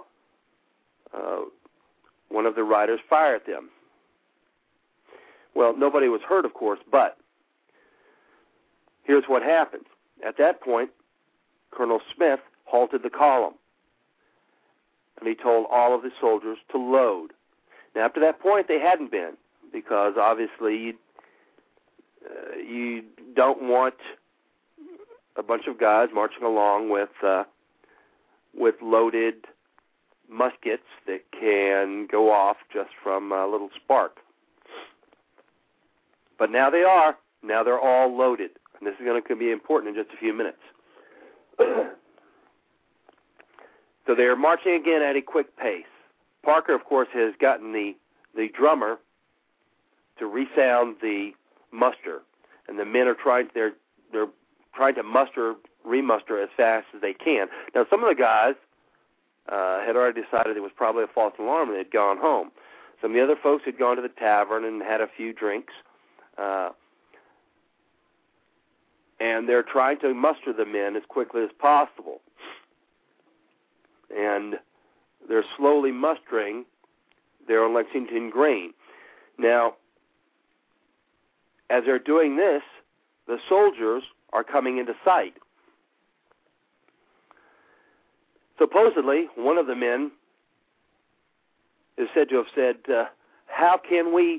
one of the riders fire at them. Well, nobody was hurt, of course, but here's what happened. At that point, Colonel Smith halted the column, and he told all of the soldiers to load. Now, up to that point, they hadn't been, because obviously You don't want a bunch of guys marching along with loaded muskets that can go off just from a little spark. But now they are. Now they're all loaded. And this is going to be important in just a few minutes. So they're marching again at a quick pace. Parker, of course, has gotten the drummer to resound the muster, and the men are trying to remuster as fast as they can. Now, some of the guys had already decided it was probably a false alarm and they'd gone home. Some of the other folks had gone to the tavern and had a few drinks, and they're trying to muster the men as quickly as possible. And they're slowly mustering there on Lexington Green. Now, as they're doing this, the soldiers are coming into sight. Supposedly, one of the men is said to have said, "How can we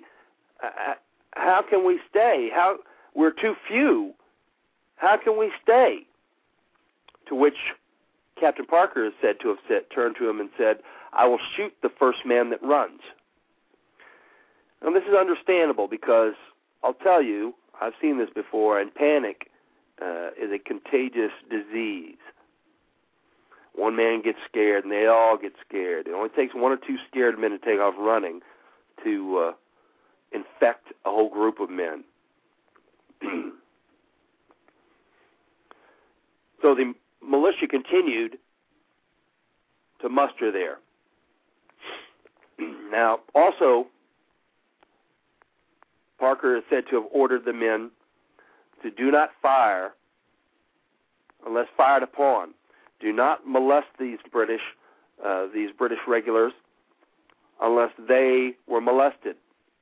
stay? We're too few. How can we stay?" To which Captain Parker is said to have turned to him and said, "I will shoot the first man that runs." Now, this is understandable because I'll tell you, I've seen this before, and panic is a contagious disease. One man gets scared, and they all get scared. It only takes one or two scared men to take off running to infect a whole group of men. So the militia continued to muster there. Now, also, Parker is said to have ordered the men to do not fire unless fired upon. Do not molest these British regulars unless they were molested.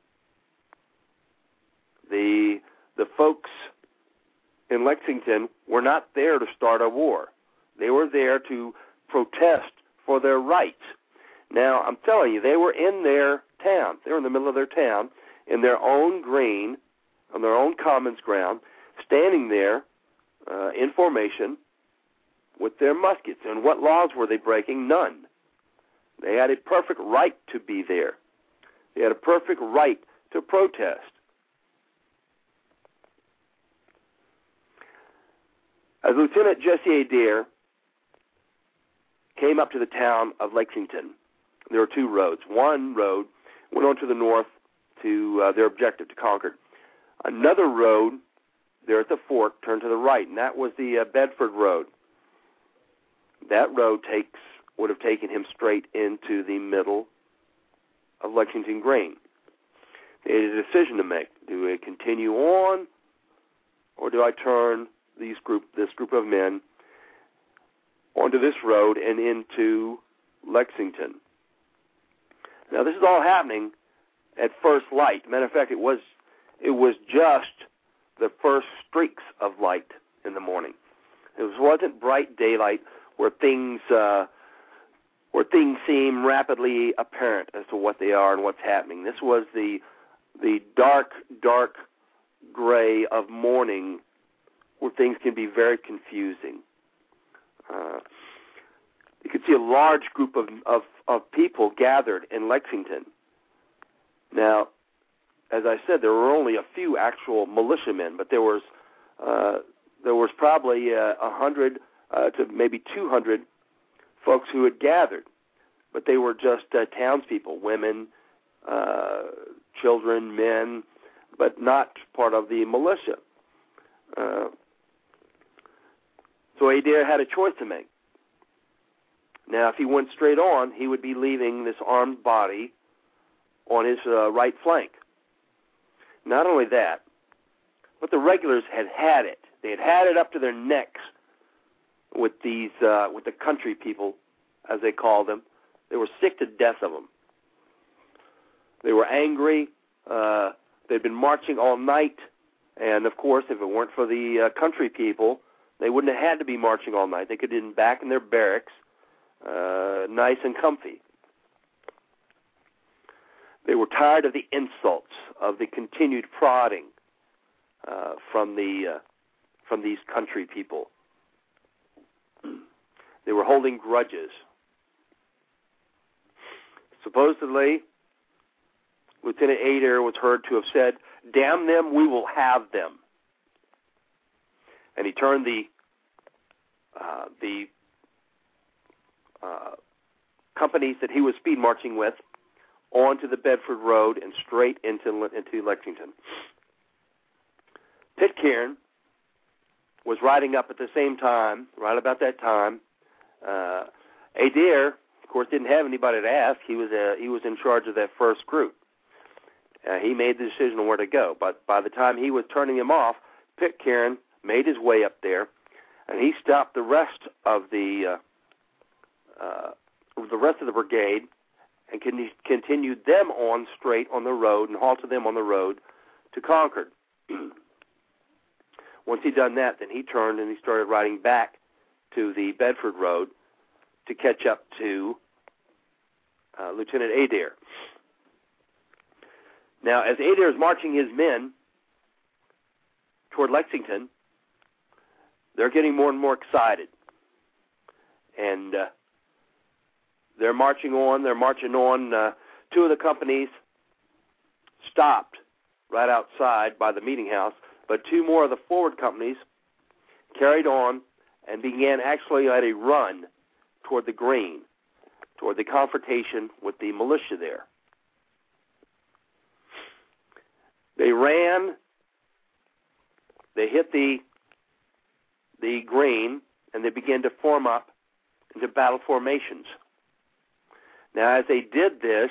The folks in Lexington were not there to start a war. They were there to protest for their rights. Now, I'm telling you, they were in their town. They were in the middle of their town, in their own green, on their own commons ground, standing there in formation with their muskets. And what laws were they breaking? None. They had a perfect right to be there. They had a perfect right to protest. As Lieutenant Jesse Adair came up to the town of Lexington, there were two roads. One road went on to the north to their objective, to Concord. Another road there at the fork turned to the right, and that was the Bedford Road. That road would have taken him straight into the middle of Lexington Green. They had a decision to make. Do I continue on, or do I turn this group of men onto this road and into Lexington? Now, this is all happening at first light. Matter of fact, it was just the first streaks of light in the morning. It wasn't bright daylight where things seem rapidly apparent as to what they are and what's happening. This was the dark gray of morning, where things can be very confusing. You could see a large group of people gathered in Lexington. Now, as I said, there were only a few actual militiamen, but there was probably 100 to maybe 200 folks who had gathered, but they were just townspeople, women, children, men, but not part of the militia. So Adair had a choice to make. Now, if he went straight on, he would be leaving this armed body on his right flank. Not only that, but the regulars had it. They had it up to their necks with these, with the country people, as they called them. They were sick to death of them. They were angry. They'd been marching all night, and of course, if it weren't for the country people, they wouldn't have had to be marching all night. They could have been back in their barracks, nice and comfy. They were tired of the insults, of the continued prodding, from these country people. They were holding grudges. Supposedly, Lieutenant Adair was heard to have said, "Damn them, we will have them." And he turned the companies that he was speed marching with onto the Bedford Road and straight into Lexington. Pitcairn was riding up at the same time, right about that time. Adair, of course, didn't have anybody to ask. He was in charge of that first group. He made the decision on where to go. But by the time he was turning him off, Pitcairn made his way up there, and he stopped the rest of the brigade and continued them on straight on the road and halted them on the road to Concord. Once he'd done that, then he turned and he started riding back to the Bedford Road to catch up to Lieutenant Adair. Now, as Adair is marching his men toward Lexington, they're getting more and more excited. And they're marching on. Two of the companies stopped right outside by the meeting house, but two more of the forward companies carried on and began actually at a run toward the Green, toward the confrontation with the militia there. They ran, they hit the Green, and they began to form up into battle formations. Now, as they did this,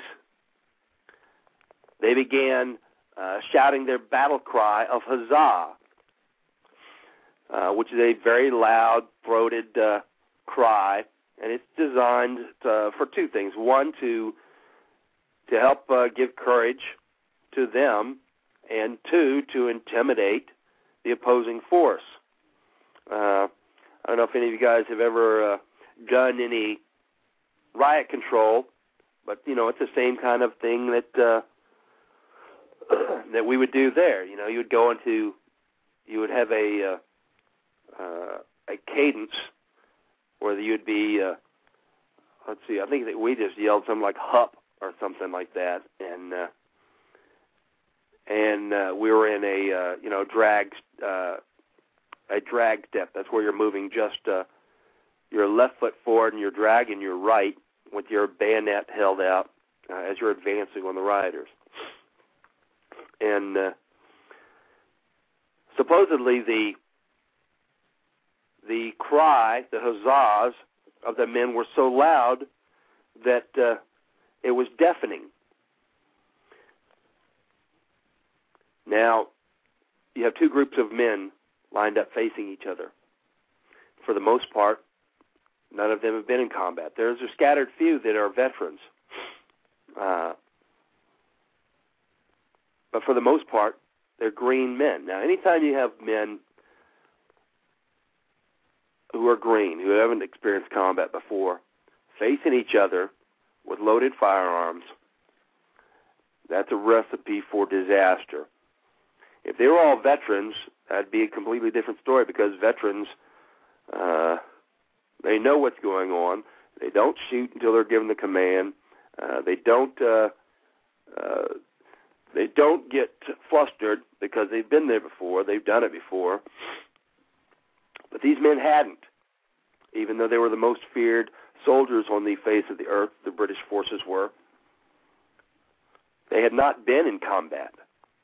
they began shouting their battle cry of Huzzah, which is a very loud, throated cry, and it's designed for two things. One, to help give courage to them, and two, to intimidate the opposing force. I don't know if any of you guys have ever done any riot control, but, it's the same kind of thing that that we would do there. You would have a cadence where you'd be, I think that we just yelled something like "hup" or something like that, and we were in a drag step. That's where you're moving just your left foot forward and you're dragging your right with your bayonet held out as you're advancing on the rioters. And supposedly the cry, the huzzas of the men were so loud that it was deafening. Now, you have two groups of men lined up facing each other. For the most part, none of them have been in combat. There's a scattered few that are veterans. But for the most part, they're green men. Now, anytime you have men who are green, who haven't experienced combat before, facing each other with loaded firearms, that's a recipe for disaster. If they were all veterans, that'd be a completely different story, because veterans, they know what's going on. They don't shoot until they're given the command. They don't get flustered because they've been there before. They've done it before. But these men hadn't, even though they were the most feared soldiers on the face of the earth. The British forces were. They had not been in combat.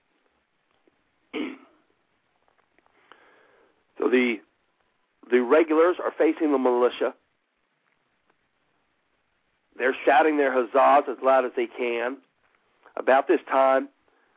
So the regulars are facing the militia. They're shouting their huzzas as loud as they can. About this time,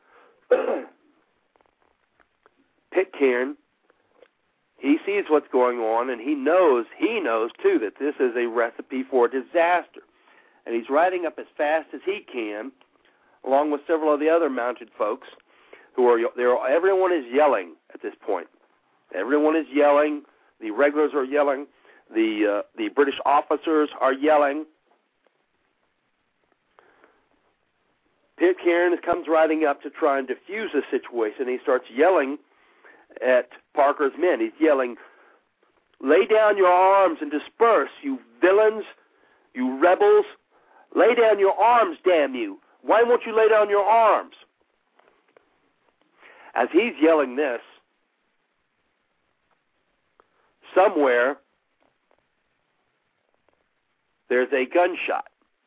Pitcairn, he sees what's going on, and he knows too that this is a recipe for disaster. And he's riding up as fast as he can, along with several of the other mounted folks who are there. Everyone is yelling at this point. Everyone is yelling. The regulars are yelling. The British officers are yelling. Pitcairn comes riding up to try and defuse the situation. He starts yelling at Parker's men. He's yelling, "Lay down your arms and disperse, you villains, you rebels. Lay down your arms, damn you. Why won't you lay down your arms?" As he's yelling this, somewhere there's a gunshot.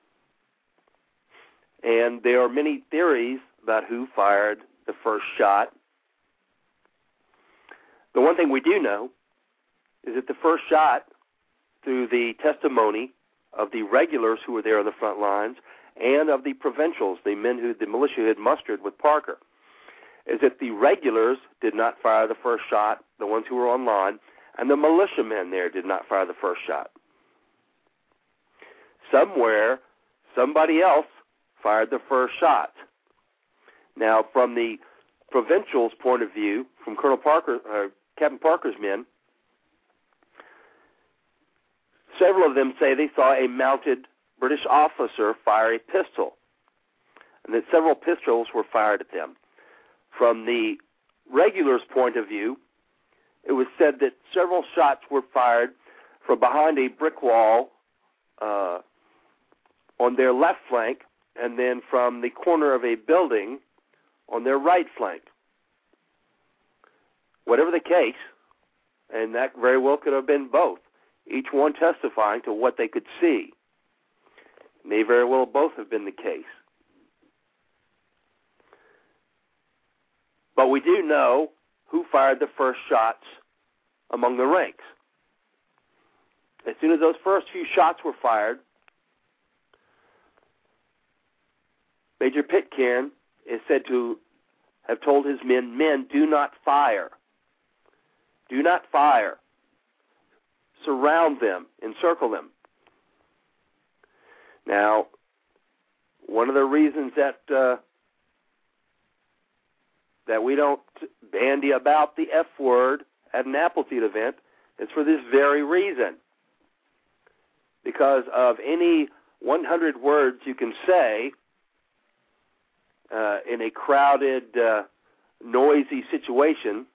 And there are many theories about who fired the first shot. The one thing we do know is that the first shot, through the testimony of the regulars who were there on the front lines and of the provincials, the militia who had mustered with Parker, is that the regulars did not fire the first shot, the ones who were on line, and the militiamen there did not fire the first shot. Somewhere, somebody else fired the first shot. Now, from the provincials' point of view, from Captain Parker's men, several of them say they saw a mounted British officer fire a pistol, and that several pistols were fired at them. From the regulars' point of view, it was said that several shots were fired from behind a brick wall on their left flank, and then from the corner of a building on their right flank. Whatever the case, and that very well could have been both, each one testifying to what they could see. May very well both have been the case. But we do know who fired the first shots among the ranks. As soon as those first few shots were fired, Major Pitcairn is said to have told his men, do not fire. Do not fire. Surround them, encircle them. Now, one of the reasons that we don't bandy about the F word at an Appleseed event is for this very reason. Because of any 100 words you can say in a crowded, noisy situation,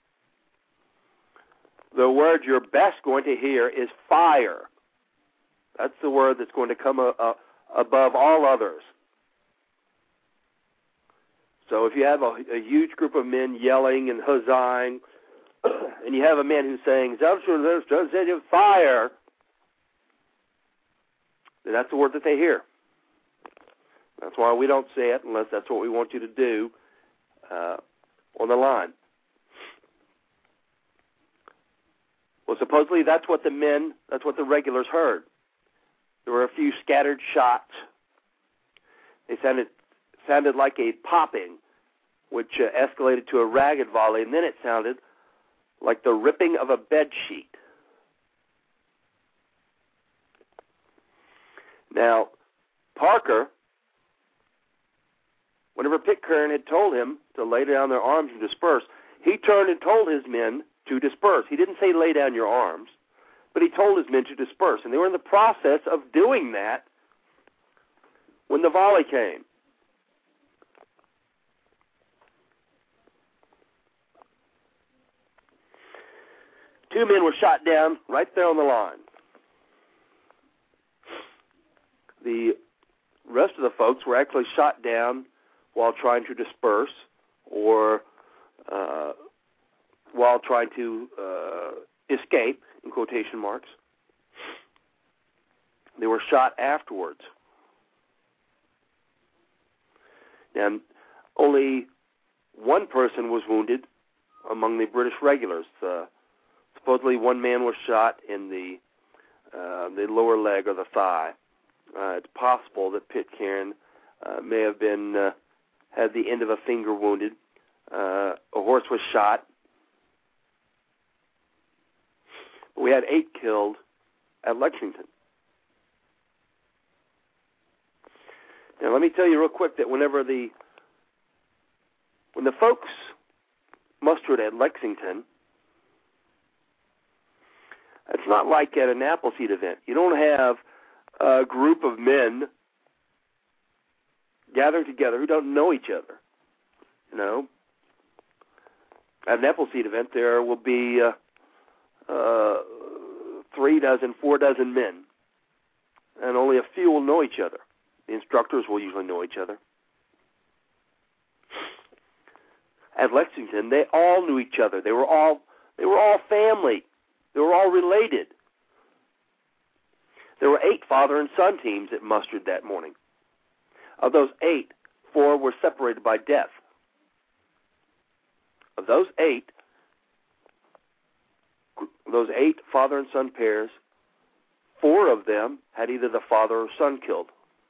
the word you're best going to hear is fire. That's the word that's going to come above all others. So if you have a huge group of men yelling and huzzahing, and you have a man who's saying, fire, then that's the word that they hear. That's why we don't say it unless that's what we want you to do on the line. Well, supposedly that's what the regulars heard. There were a few scattered shots. They sounded like a popping, which escalated to a ragged volley, and then it sounded like the ripping of a bed sheet. Now, Parker, whenever Pitcairn had told him to lay down their arms and disperse, he turned and told his men to disperse. He didn't say lay down your arms, but he told his men to disperse. And they were in the process of doing that when the volley came. Two men were shot down right there on the line. The rest of the folks were actually shot down while trying to disperse or while trying to escape, in quotation marks. They were shot afterwards. And only one person was wounded among the British regulars. Supposedly one man was shot in the lower leg or the thigh. It's possible that Pitcairn may have been had the end of a finger wounded. A horse was shot. We had 8 killed at Lexington. Now, let me tell you real quick that when the folks mustered at Lexington, it's not like at an Appleseed event. You don't have a group of men gathered together who don't know each other. You know, at an Appleseed event, there will be 3 dozen, 4 dozen men, and only a few will know each other. The instructors will usually know each other. At Lexington, they all knew each other. They were all family. They were all related. There were 8 father and son teams that mustered that morning. Of those 8, 4 were separated by death. Of those 8 father and son pairs, 4 of them had either the father or son killed.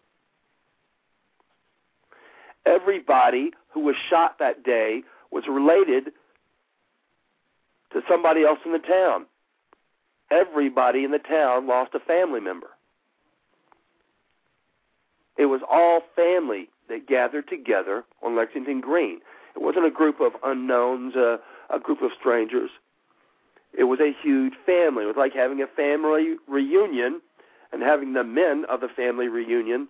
Everybody who was shot that day was related to somebody else in the town. Everybody in the town lost a family member. It was all family that gathered together on Lexington Green. It wasn't a group of unknowns, a group of strangers. It was a huge family. It was like having a family reunion and having the men of the family reunion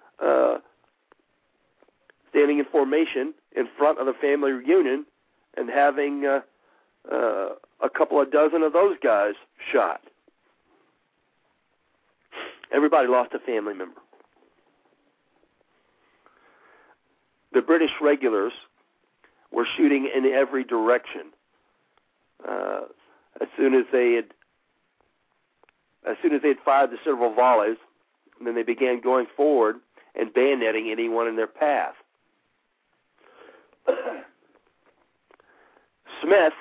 standing in formation in front of the family reunion and having a couple of dozen of those guys shot. Everybody lost a family member. The British regulars were shooting in every direction. As soon as they had fired the several volleys, and then they began going forward and bayoneting anyone in their path. Smith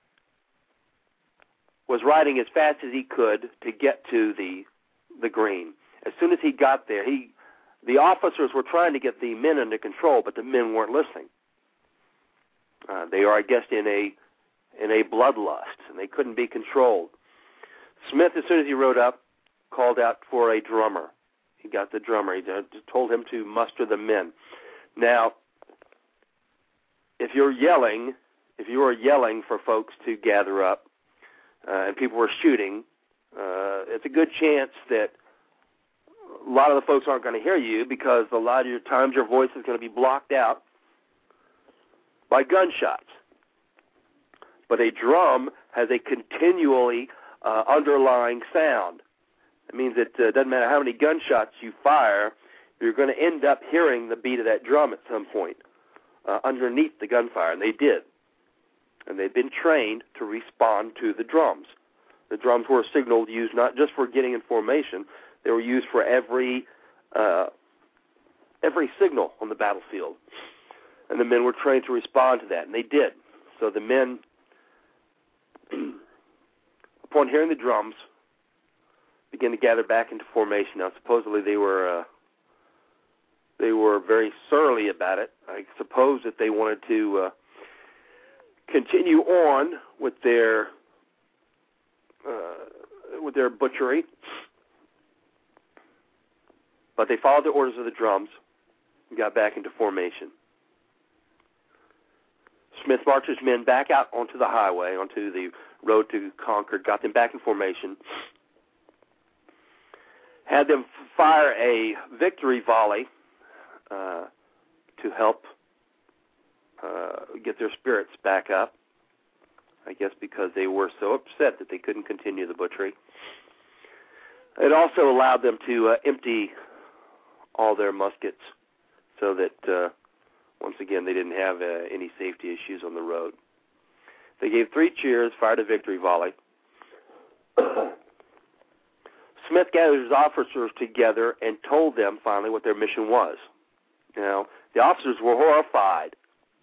was riding as fast as he could to get to the green. As soon as he got there, the officers were trying to get the men under control, but the men weren't listening. They are, I guess, in a bloodlust, and they couldn't be controlled. Smith, as soon as he rode up, called out for a drummer. He got the drummer. He told him to muster the men. Now, if you are yelling for folks to gather up, and people were shooting, it's a good chance that a lot of the folks aren't going to hear you, because a lot of your times your voice is going to be blocked out by gunshots. But a drum has a continually underlying sound. It means it doesn't matter how many gunshots you fire, you're going to end up hearing the beat of that drum at some point underneath the gunfire, and they did. And they'd been trained to respond to the drums. The drums were a signal used not just for getting in formation, they were used for every signal on the battlefield. And the men were trained to respond to that, and they did. So the men, upon hearing the drums, began to gather back into formation. Now, supposedly they were very surly about it. I suppose that they wanted to continue on with their butchery, but they followed the orders of the drums and got back into formation. Smith marched his men back out onto the highway, onto the road to Concord, got them back in formation, had them fire a victory volley to help get their spirits back up, I guess because they were so upset that they couldn't continue the butchery. It also allowed them to empty all their muskets so that, once again, they didn't have any safety issues on the road. They gave 3 cheers, fired a victory volley. Smith gathered his officers together and told them finally what their mission was. Now, the officers were horrified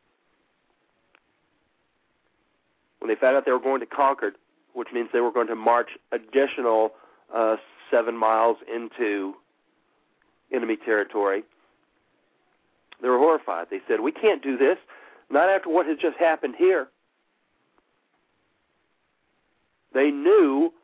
when they found out they were going to Concord, which means they were going to march additional 7 miles into enemy territory. They were horrified. They said, "We can't do this, not after what has just happened here." They knew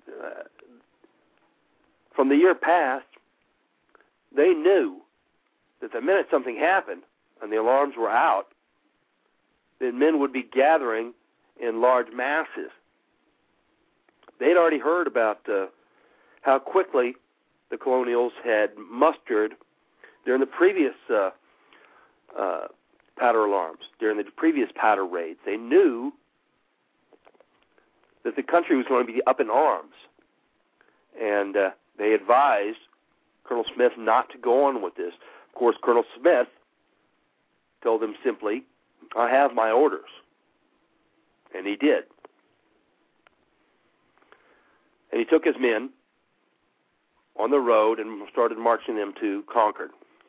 from the year past, they knew that the minute something happened and the alarms were out, then men would be gathering in large masses. They'd already heard about how quickly the Colonials had mustered during the previous powder alarms, during the previous powder raids. They knew that the country was going to be up in arms. And they advised Colonel Smith not to go on with this. Of course, Colonel Smith told them simply, I have my orders. And he did. And he took his men on the road and started marching them to Concord.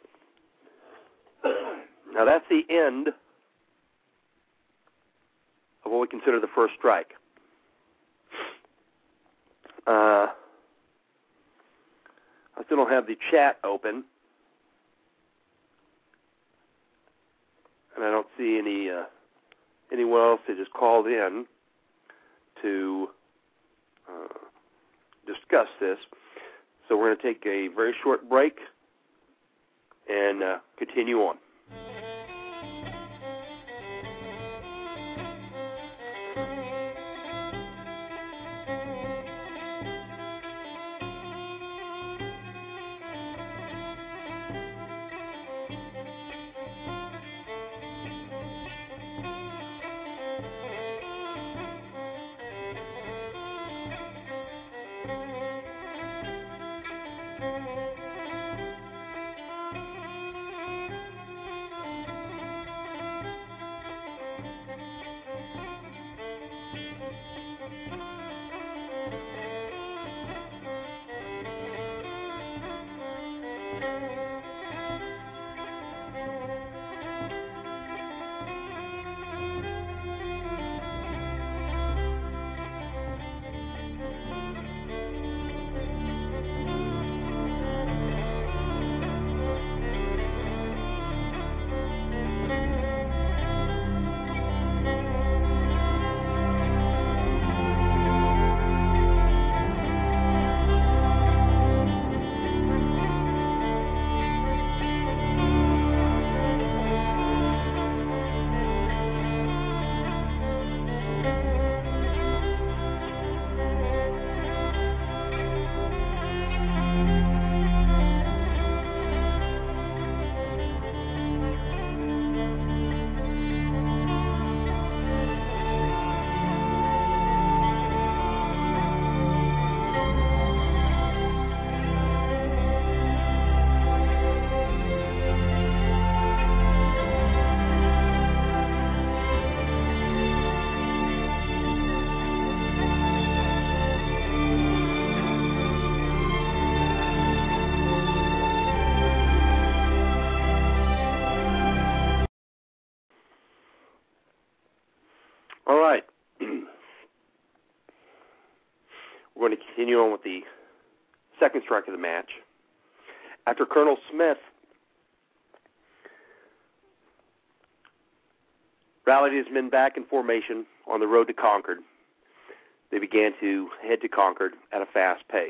Now that's the end of what we consider the first strike. I still don't have the chat open, and I don't see anyone else that just called in to discuss this. So we're going to take a very short break and continue on. All right. We're going to continue on with the second strike of the match. After Colonel Smith rallied his men back in formation on the road to Concord, they began to head to Concord at a fast pace.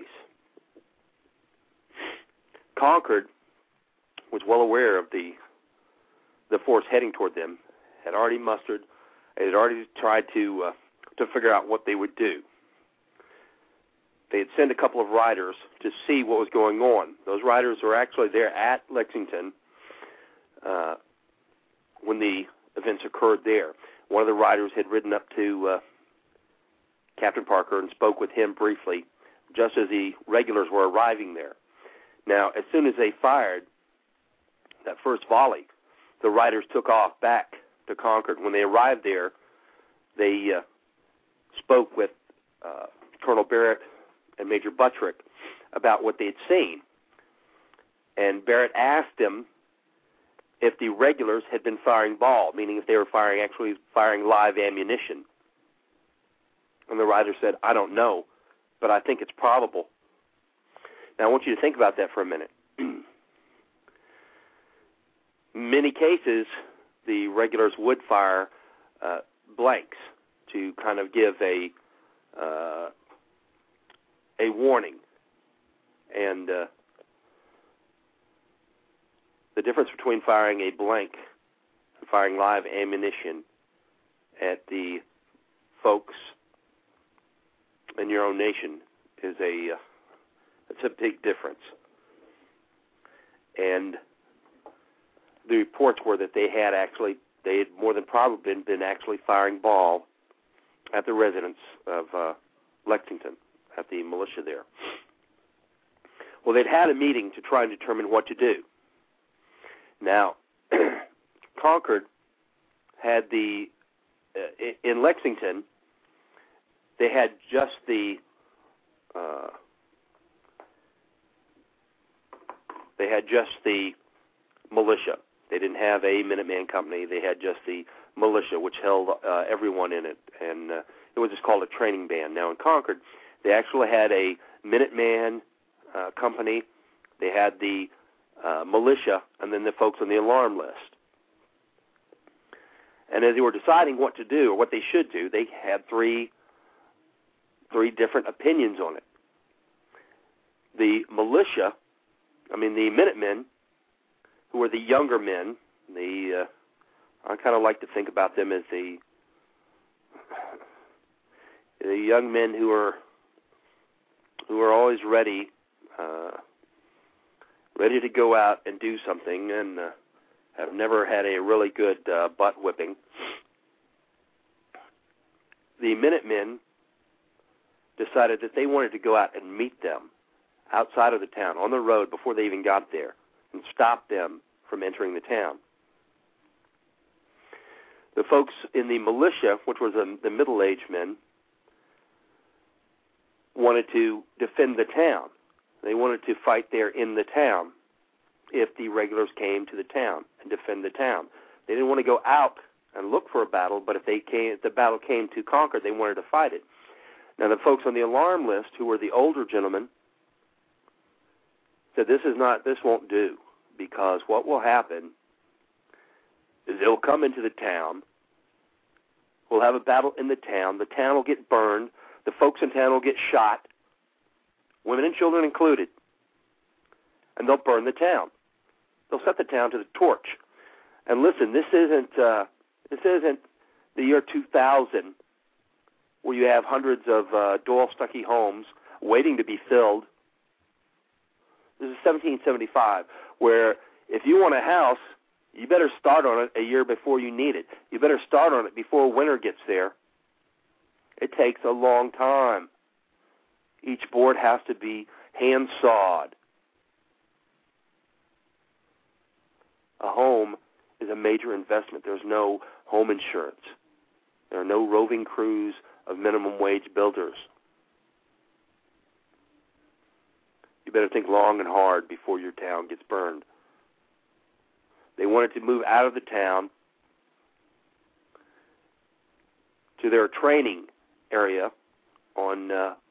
Concord was well aware of the force heading toward them, had already mustered, they had already tried to figure out what they would do. They had sent a couple of riders to see what was going on. Those riders were actually there at Lexington when the events occurred there. One of the riders had ridden up to Captain Parker and spoke with him briefly just as the regulars were arriving there. Now, as soon as they fired that first volley, the riders took off back to Concord. When they arrived there, they spoke with Colonel Barrett and Major Buttrick about what they had seen. And Barrett asked them if the regulars had been firing ball, meaning if they were actually firing live ammunition. And the rider said, I don't know, but I think it's probable. Now, I want you to think about that for a minute. In many cases, the regulars would fire blanks to kind of give a warning. And the difference between firing a blank and firing live ammunition at the folks in your own nation is it's a big difference. And the reports were that they had more than probably been actually firing ball at the residence of Lexington, at the militia there. Well, they'd had a meeting to try and determine what to do. Now, Concord had in Lexington, they had just the militia. They didn't have a Minuteman company. They had just the militia, which held everyone in it, and it was just called a training band. Now in Concord, they actually had a Minuteman company. They had the militia, and then the folks on the alarm list. And as they were deciding what to do or what they should do, they had three different opinions on it. The militia, the Minutemen, who were the younger men, I kind of like to think about them as the young men who are always ready to go out and do something, and have never had a really good butt whipping. The Minutemen decided that they wanted to go out and meet them outside of the town, on the road, before they even got there, and stop them from entering the town. The folks in the militia, which was the middle-aged men, wanted to defend the town. They wanted to fight there in the town if the regulars came to the town and defend the town. They didn't want to go out and look for a battle, but if the battle came to Concord, they wanted to fight it. Now, the folks on the alarm list, who were the older gentlemen, said this won't do, because what will happen is they'll come into the town, we'll have a battle in the town will get burned, the folks in town will get shot, women and children included, and they'll burn the town. They'll set the town to the torch. And listen, this isn't the year 2000, where you have hundreds of Doyle Stuckey homes waiting to be filled. This is 1775, where if you want a house, you better start on it a year before you need it. You better start on it before winter gets there. It takes a long time. Each board has to be hand-sawed. A home is a major investment. There's no home insurance. There are no roving crews of minimum wage builders. You better think long and hard before your town gets burned. They wanted to move out of the town to their training area on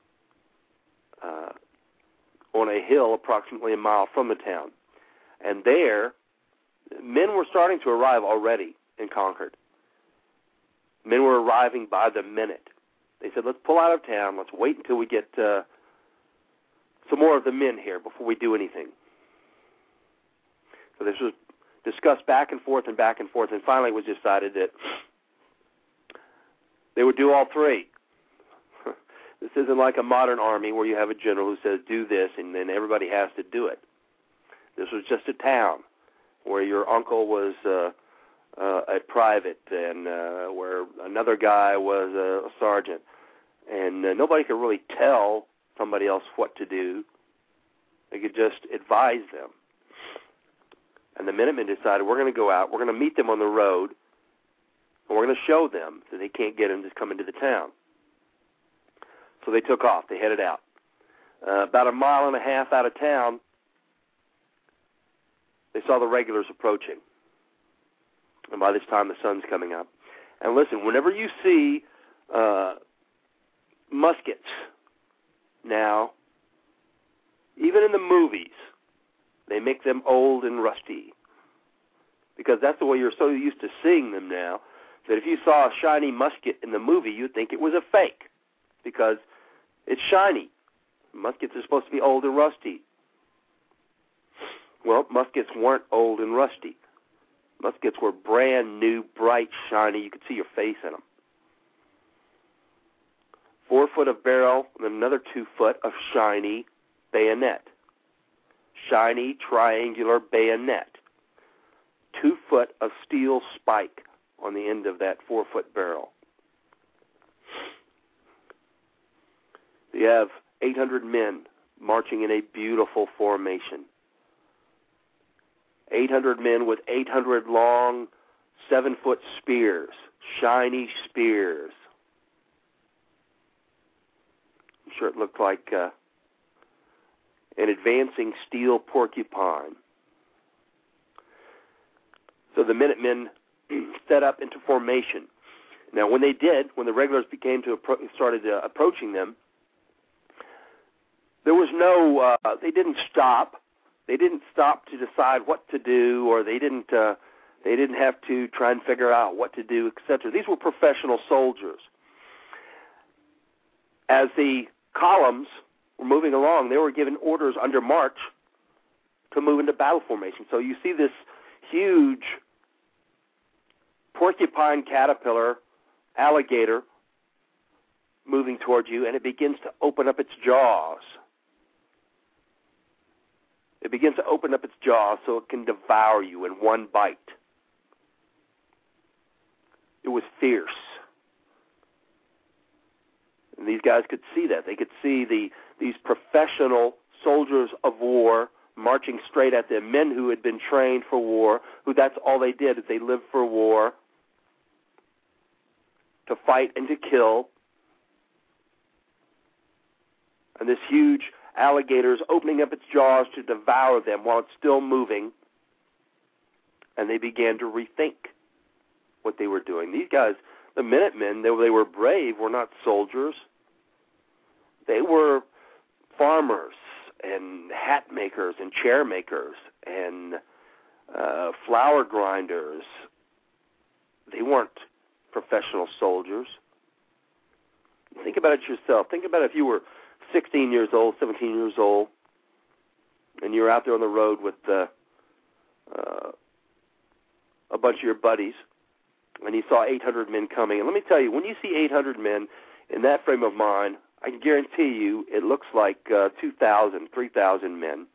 a hill approximately a mile from the town. And there, men were starting to arrive already in Concord. Men were arriving by the minute. They said, let's pull out of town. Let's wait until we get some more of the men here before we do anything. So this was discussed back and forth, and finally it was decided that they would do all three. This isn't like a modern army where you have a general who says, do this, and then everybody has to do it. This was just a town where your uncle was a private, and where another guy was a sergeant, and nobody could really tell somebody else what to do. They could just advise them. And the Minutemen decided, we're going to go out, we're going to meet them on the road, and we're going to show them that they can't get them to come into the town. So they took off. They headed out. About a mile and a half out of town, they saw the regulars approaching. And by this time, the sun's coming up. And listen, whenever you see muskets now, even in the movies, they make them old and rusty. Because that's the way you're so used to seeing them now, that if you saw a shiny musket in the movie, you'd think it was a fake. Because it's shiny. Muskets are supposed to be old and rusty. Well, muskets weren't old and rusty. Muskets were brand new, bright, shiny. You could see your face in them. 4 foot of barrel and another 2 foot of shiny bayonet. Shiny triangular bayonet. 2 foot of steel spike on the end of that 4 foot barrel. You have 800 men marching in a beautiful formation. 800 men with 800 long, 7-foot spears, shiny spears. I'm sure it looked like an advancing steel porcupine. So the Minutemen set up into formation. Now, when the regulars started approaching them, there was no. They didn't stop. They didn't stop to decide what to do, or they didn't have to try and figure out what to do, etc. These were professional soldiers. As the columns were moving along, they were given orders under march to move into battle formation. So you see this huge porcupine caterpillar alligator moving towards you, and it begins to open up its jaws. It begins to open up its jaws so it can devour you in one bite. It was fierce. And these guys could see that. They could see these professional soldiers of war marching straight at them, men who had been trained for war, who that's all they did, is they lived for war, to fight and to kill. And this huge alligator is opening up its jaws to devour them while it's still moving. And they began to rethink what they were doing. These guys, the Minutemen, they were brave, were not soldiers. They were farmers and hat makers and chair makers and flour grinders. They weren't professional soldiers. Think about it yourself. Think about if you were 16 years old, 17 years old, and you're out there on the road with a bunch of your buddies, and you saw 800 men coming. And let me tell you, when you see 800 men in that frame of mind, I can guarantee you it looks like 2,000, 3,000 men.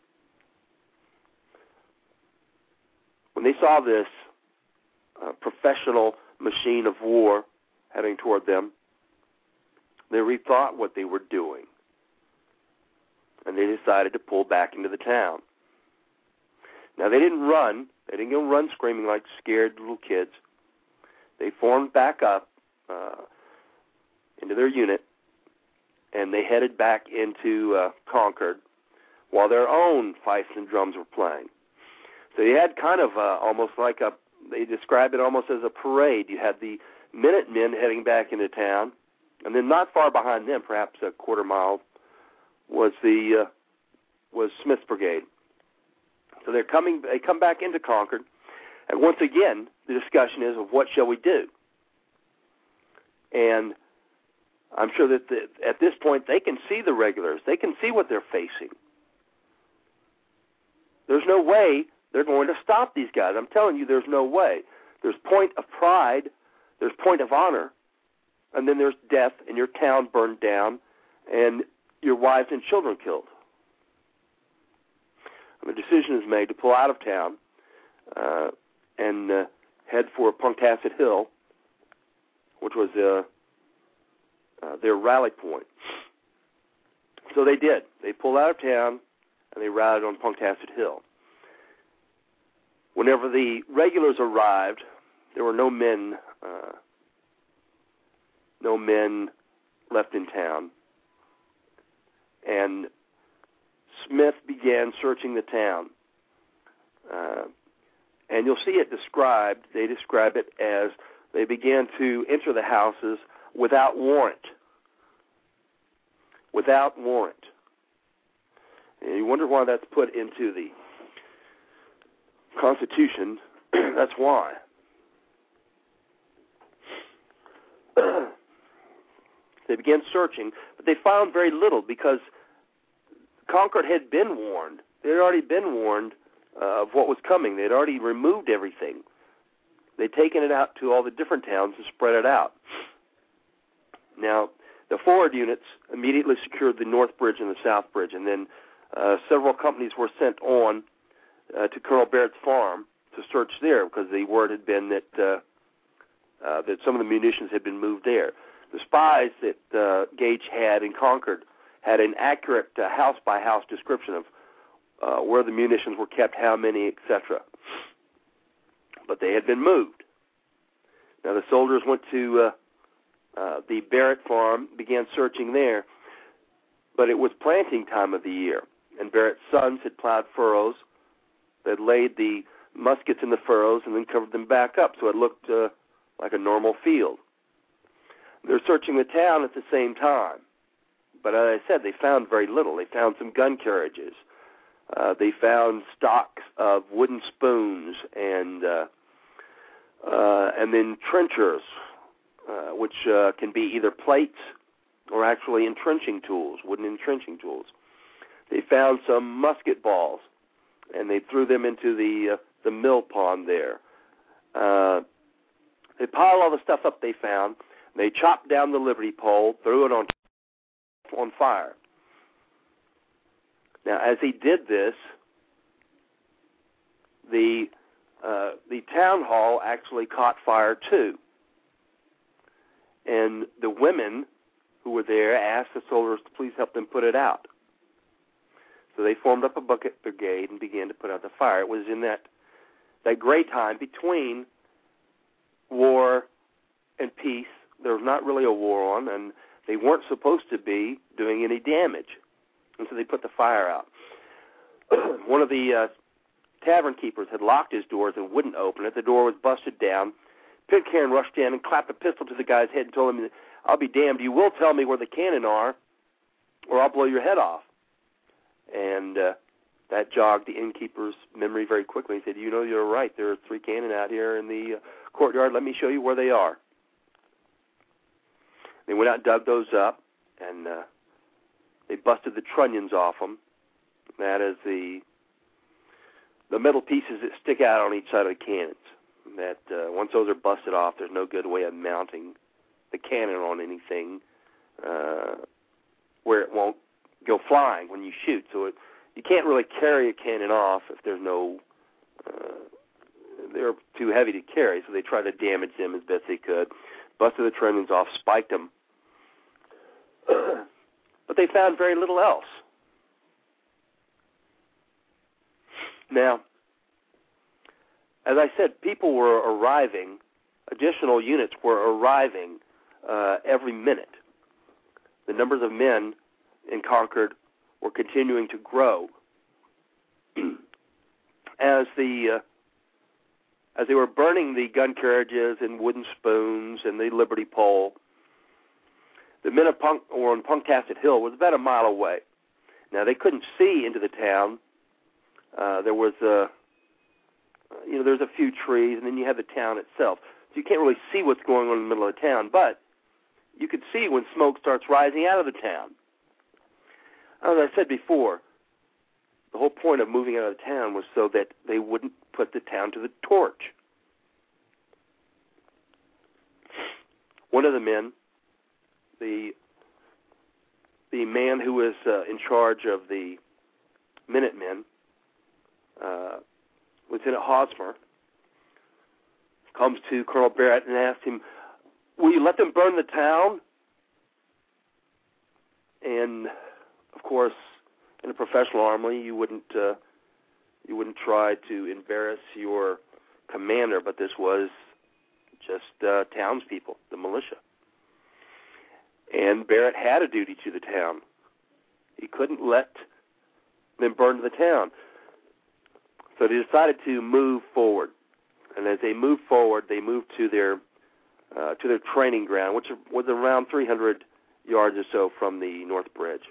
When they saw this professional machine of war heading toward them, they rethought what they were doing, and they decided to pull back into the town. Now, they didn't run. They didn't go run screaming like scared little kids. They formed back up into their unit, and they headed back into Concord while their own fifes and drums were playing. So you had kind of almost like they described it almost as a parade. You had the Minutemen heading back into town, and then not far behind them, perhaps a quarter mile, was Smith's Brigade. So they come back into Concord, and once again, the discussion is of what shall we do? And I'm sure that at this point they can see the regulars. They can see what they're facing. There's no way they're going to stop these guys. I'm telling you, there's no way. There's point of pride, there's point of honor, and then there's death and your town burned down and your wives and children killed. And the decision is made to pull out of town and head for Puntasset Hill, which was their rally point. So they did. They pulled out of town and they rallied on Puntasset Hill. Whenever the regulars arrived, there were no men left in town. And Smith began searching the town. And you'll see it described, they describe it as they began to enter the houses without warrant. Without warrant. And you wonder why that's put into the Constitution. That's why. They began searching, but they found very little because Concord had been warned. They had already been warned of what was coming. They had already removed everything. They'd taken it out to all the different towns and spread it out. Now, the forward units immediately secured the North Bridge and the South Bridge, and then several companies were sent on to Colonel Barrett's farm to search there because the word had been that some of the munitions had been moved there. The spies that Gage had in Concord had an accurate house-by-house description of where the munitions were kept, how many, etc. But they had been moved. Now the soldiers went to the Barrett farm, began searching there, but it was planting time of the year, and Barrett's sons had plowed furrows. They'd laid the muskets in the furrows and then covered them back up, so it looked like a normal field. They're searching the town at the same time, but as I said, they found very little. They found some gun carriages. They found stocks of wooden spoons and then trenchers, which can be either plates or actually entrenching tools, wooden entrenching tools. They found some musket balls, and they threw them into the mill pond there. They piled all the stuff up they found. They chopped down the Liberty Pole, threw it on fire. Now, as he did this, the town hall actually caught fire too. And the women who were there asked the soldiers to please help them put it out. So they formed up a bucket brigade and began to put out the fire. It was in that gray time between war and peace. There was not really a war on, and they weren't supposed to be doing any damage. And so they put the fire out. One of the tavern keepers had locked his doors and wouldn't open it. The door was busted down. Pitcairn rushed in and clapped a pistol to the guy's head and told him, "I'll be damned, you will tell me where the cannon are, or I'll blow your head off." And that jogged the innkeeper's memory very quickly. He said, "You know, you're right. There are 3 cannon out here in the courtyard. Let me show you where they are." They went out and dug those up, and they busted the trunnions off them. That is the metal pieces that stick out on each side of the cannons. That once those are busted off, there's no good way of mounting the cannon on anything where it won't go flying when you shoot. So you can't really carry a cannon off if there's no, they're too heavy to carry, so they tried to damage them as best they could. Busted the trunnions off, spiked them. But they found very little else. Now, as I said, people were arriving, additional units were arriving every minute. The numbers of men in Concord were continuing to grow. As they were burning the gun carriages and wooden spoons and the Liberty Pole, the men on Punktasset Hill was about a mile away. Now, they couldn't see into the town. There was there's a few trees, and then you have the town itself. So you can't really see what's going on in the middle of the town, but you could see when smoke starts rising out of the town. As I said before, the whole point of moving out of the town was so that they wouldn't put the town to the torch. One of the men, the man who was in charge of the Minutemen, Lieutenant Hosmer, comes to Colonel Barrett and asks him, "Will you let them burn the town?" And of course, in a professional army, you wouldn't try to embarrass your commander, but this was just townspeople, the militia. And Barrett had a duty to the town. He couldn't let them burn the town. So they decided to move forward. And as they moved forward, they moved to their training ground, which was around 300 yards or so from the North Bridge.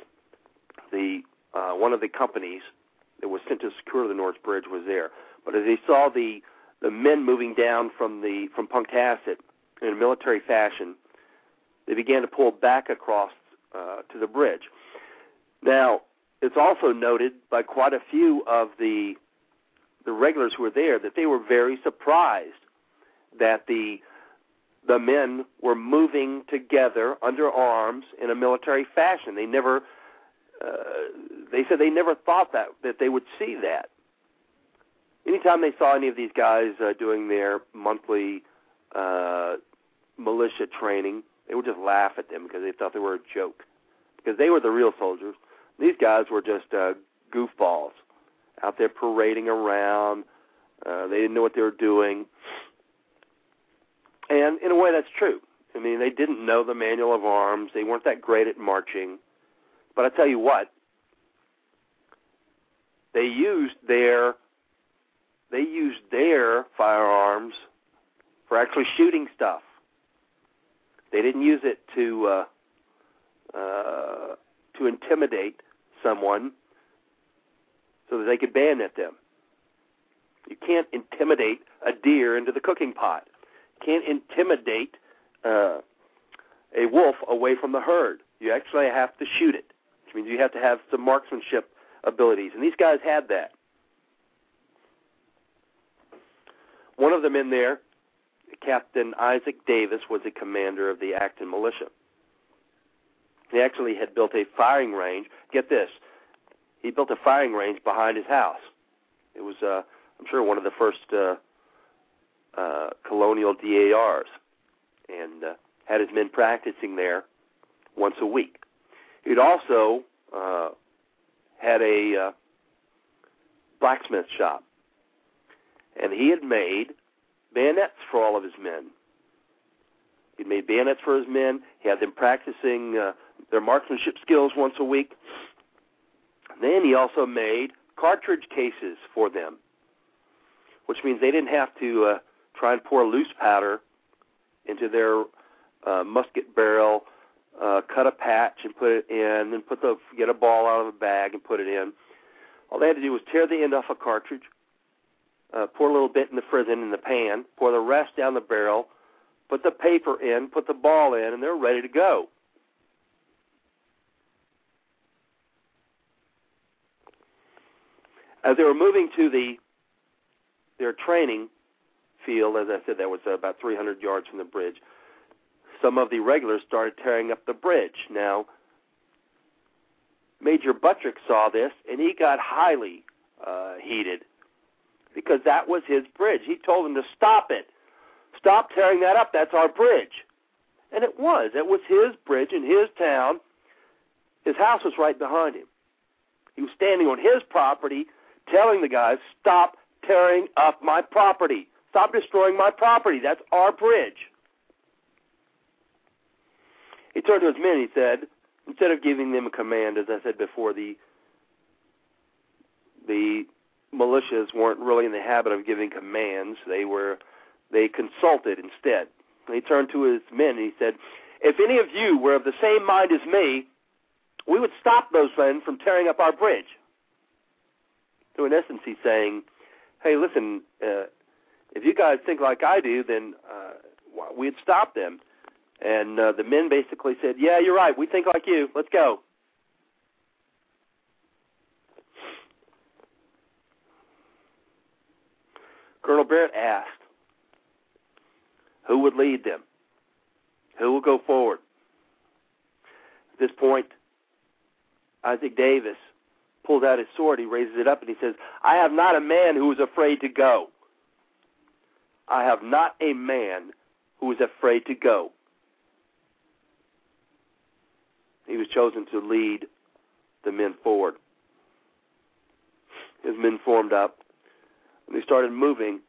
One of the companies that was sent to secure the North Bridge was there. But as they saw the men moving down from Punktasset in a military fashion, they began to pull back across to the bridge. Now, it's also noted by quite a few of the regulars who were there that they were very surprised that the men were moving together under arms in a military fashion. They never, they said they never thought that they would see that. Anytime they saw any of these guys doing their monthly militia training, They would just laugh at them because they thought they were a joke, because they were the real soldiers. These guys were just goofballs out there parading around. They didn't know what they were doing. And in a way, that's true. I mean, they didn't know the manual of arms. They weren't that great at marching. But I tell you what, they used their firearms for actually shooting stuff. They didn't use it to intimidate someone so that they could bayonet them. You can't intimidate a deer into the cooking pot. You can't intimidate a wolf away from the herd. You actually have to shoot it, which means you have to have some marksmanship abilities. And these guys had that. One of them in there, Captain Isaac Davis, was the commander of the Acton Militia. He actually had built a firing range. Get this. He built a firing range behind his house. It was, I'm sure, one of the first colonial DARs, and had his men practicing there once a week. He'd also had a blacksmith shop, and he had made bayonets for all of his men. He'd made bayonets for his men. He had them practicing their marksmanship skills once a week. And then he also made cartridge cases for them, which means they didn't have to try and pour loose powder into their musket barrel, cut a patch and put it in, and get a ball out of a bag and put it in. All they had to do was tear the end off a cartridge, pour a little bit in the pan, pour the rest down the barrel, put the paper in, put the ball in, and they're ready to go. As they were moving to their training field, as I said, that was about 300 yards from the bridge, some of the regulars started tearing up the bridge. Now, Major Buttrick saw this, and he got highly heated, because that was his bridge. He told them to stop it. Stop tearing that up. That's our bridge. And it was. It was his bridge in his town. His house was right behind him. He was standing on his property telling the guys, stop tearing up my property. Stop destroying my property. That's our bridge. He turned to his men and he said, instead of giving them a command, as I said before, the militias weren't really in the habit of giving commands. They consulted instead. And he turned to his men and he said, if any of you were of the same mind as me, we would stop those men from tearing up our bridge. So in essence, he's saying, hey, listen, if you guys think like I do, then we'd stop them. And the men basically said, yeah, you're right, we think like you, let's go. Colonel Barrett asked, who would lead them? Who will go forward? At this point, Isaac Davis pulls out his sword, he raises it up, and he says, I have not a man who is afraid to go. I have not a man who is afraid to go. He was chosen to lead the men forward. His men formed up, and they started moving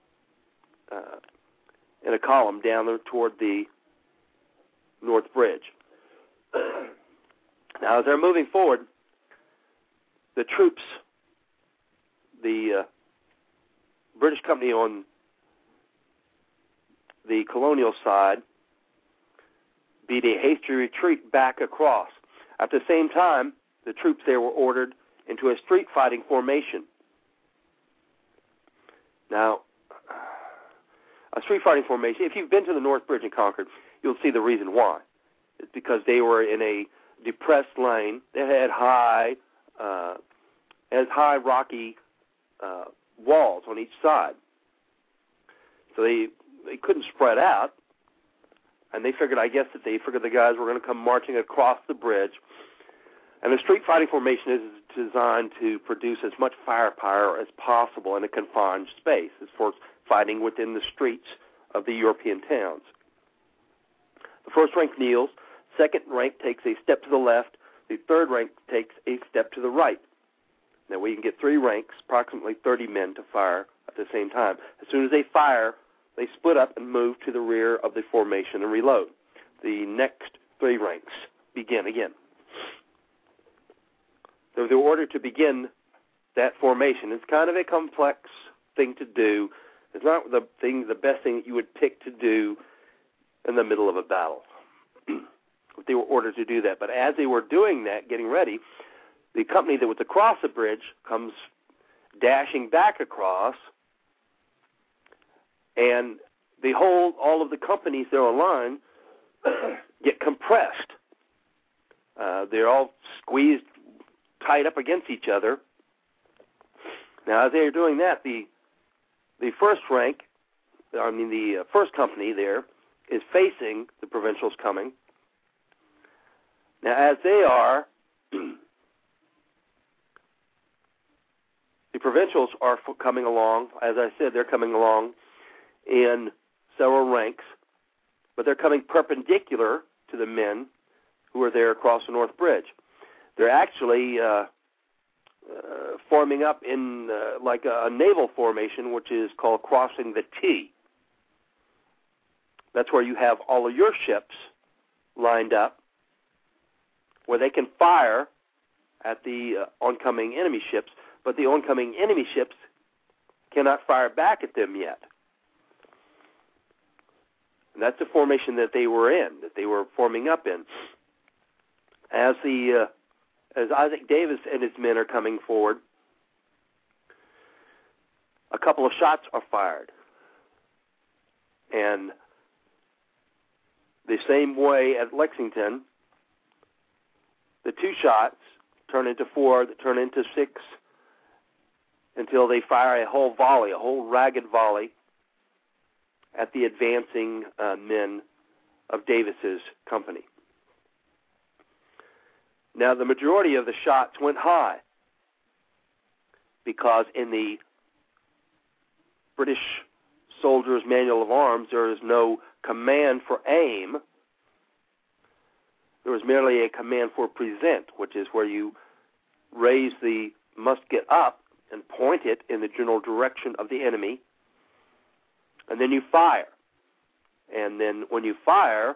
in a column down there toward the North Bridge. Now, as they're moving forward, the troops, the British company on the colonial side, beat a hasty retreat back across. At the same time, the troops there were ordered into a street fighting formation. Now, a street fighting formation, if you've been to the North Bridge in Concord, you'll see the reason why. It's because they were in a depressed lane that had high rocky walls on each side. So they couldn't spread out, and they figured the guys were going to come marching across the bridge. And a street fighting formation is designed to produce as much firepower as possible in a confined space, as far as fighting within the streets of the European towns. The first rank kneels. Second rank takes a step to the left. The third rank takes a step to the right. Now, we can get 3 ranks, approximately 30 men, to fire at the same time. As soon as they fire, they split up and move to the rear of the formation and reload. The next 3 ranks begin again. So the order to begin that formation is kind of a complex thing to do. It's not the best thing that you would pick to do in the middle of a battle. They were ordered to do that. But as they were doing that, getting ready, the company that was across the bridge comes dashing back across, and all of the companies that are on line get compressed. They're all squeezed tight up against each other. Now, as they are doing that, the first company there is facing the provincials coming. Now, as they are, the provincials are coming along. As I said, they're coming along in several ranks, but they're coming perpendicular to the men who are there across the North Bridge. They're actually forming up in like a naval formation, which is called crossing the T. That's where you have all of your ships lined up, where they can fire at the oncoming enemy ships, but the oncoming enemy ships cannot fire back at them yet. And that's the formation that they were in, that they were forming up in. As Isaac Davis and his men are coming forward, a couple of shots are fired. And the same way at Lexington, the 2 shots turn into 4, that turn into 6, until they fire a whole volley, a whole ragged volley at the advancing men of Davis's company. Now, the majority of the shots went high because in the British Soldier's Manual of Arms, there is no command for aim. There was merely a command for present, which is where you raise the musket up and point it in the general direction of the enemy, and then you fire. And then when you fire,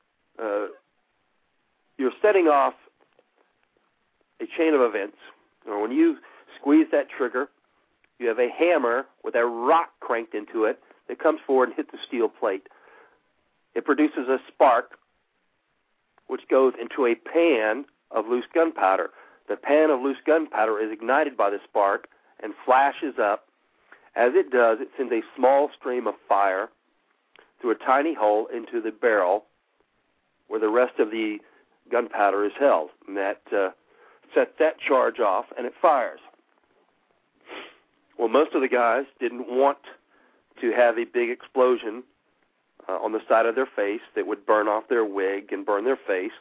you're setting off a chain of events. Or when you squeeze that trigger, you have a hammer with a rock cranked into it that comes forward and hits the steel plate. It produces a spark, which goes into a pan of loose gunpowder. The pan of loose gunpowder is ignited by the spark and flashes up. As it does, it sends a small stream of fire through a tiny hole into the barrel where the rest of the gunpowder is held. And that sets that charge off, and it fires. Well, most of the guys didn't want to have a big explosion on the side of their face that would burn off their wig and burn their face.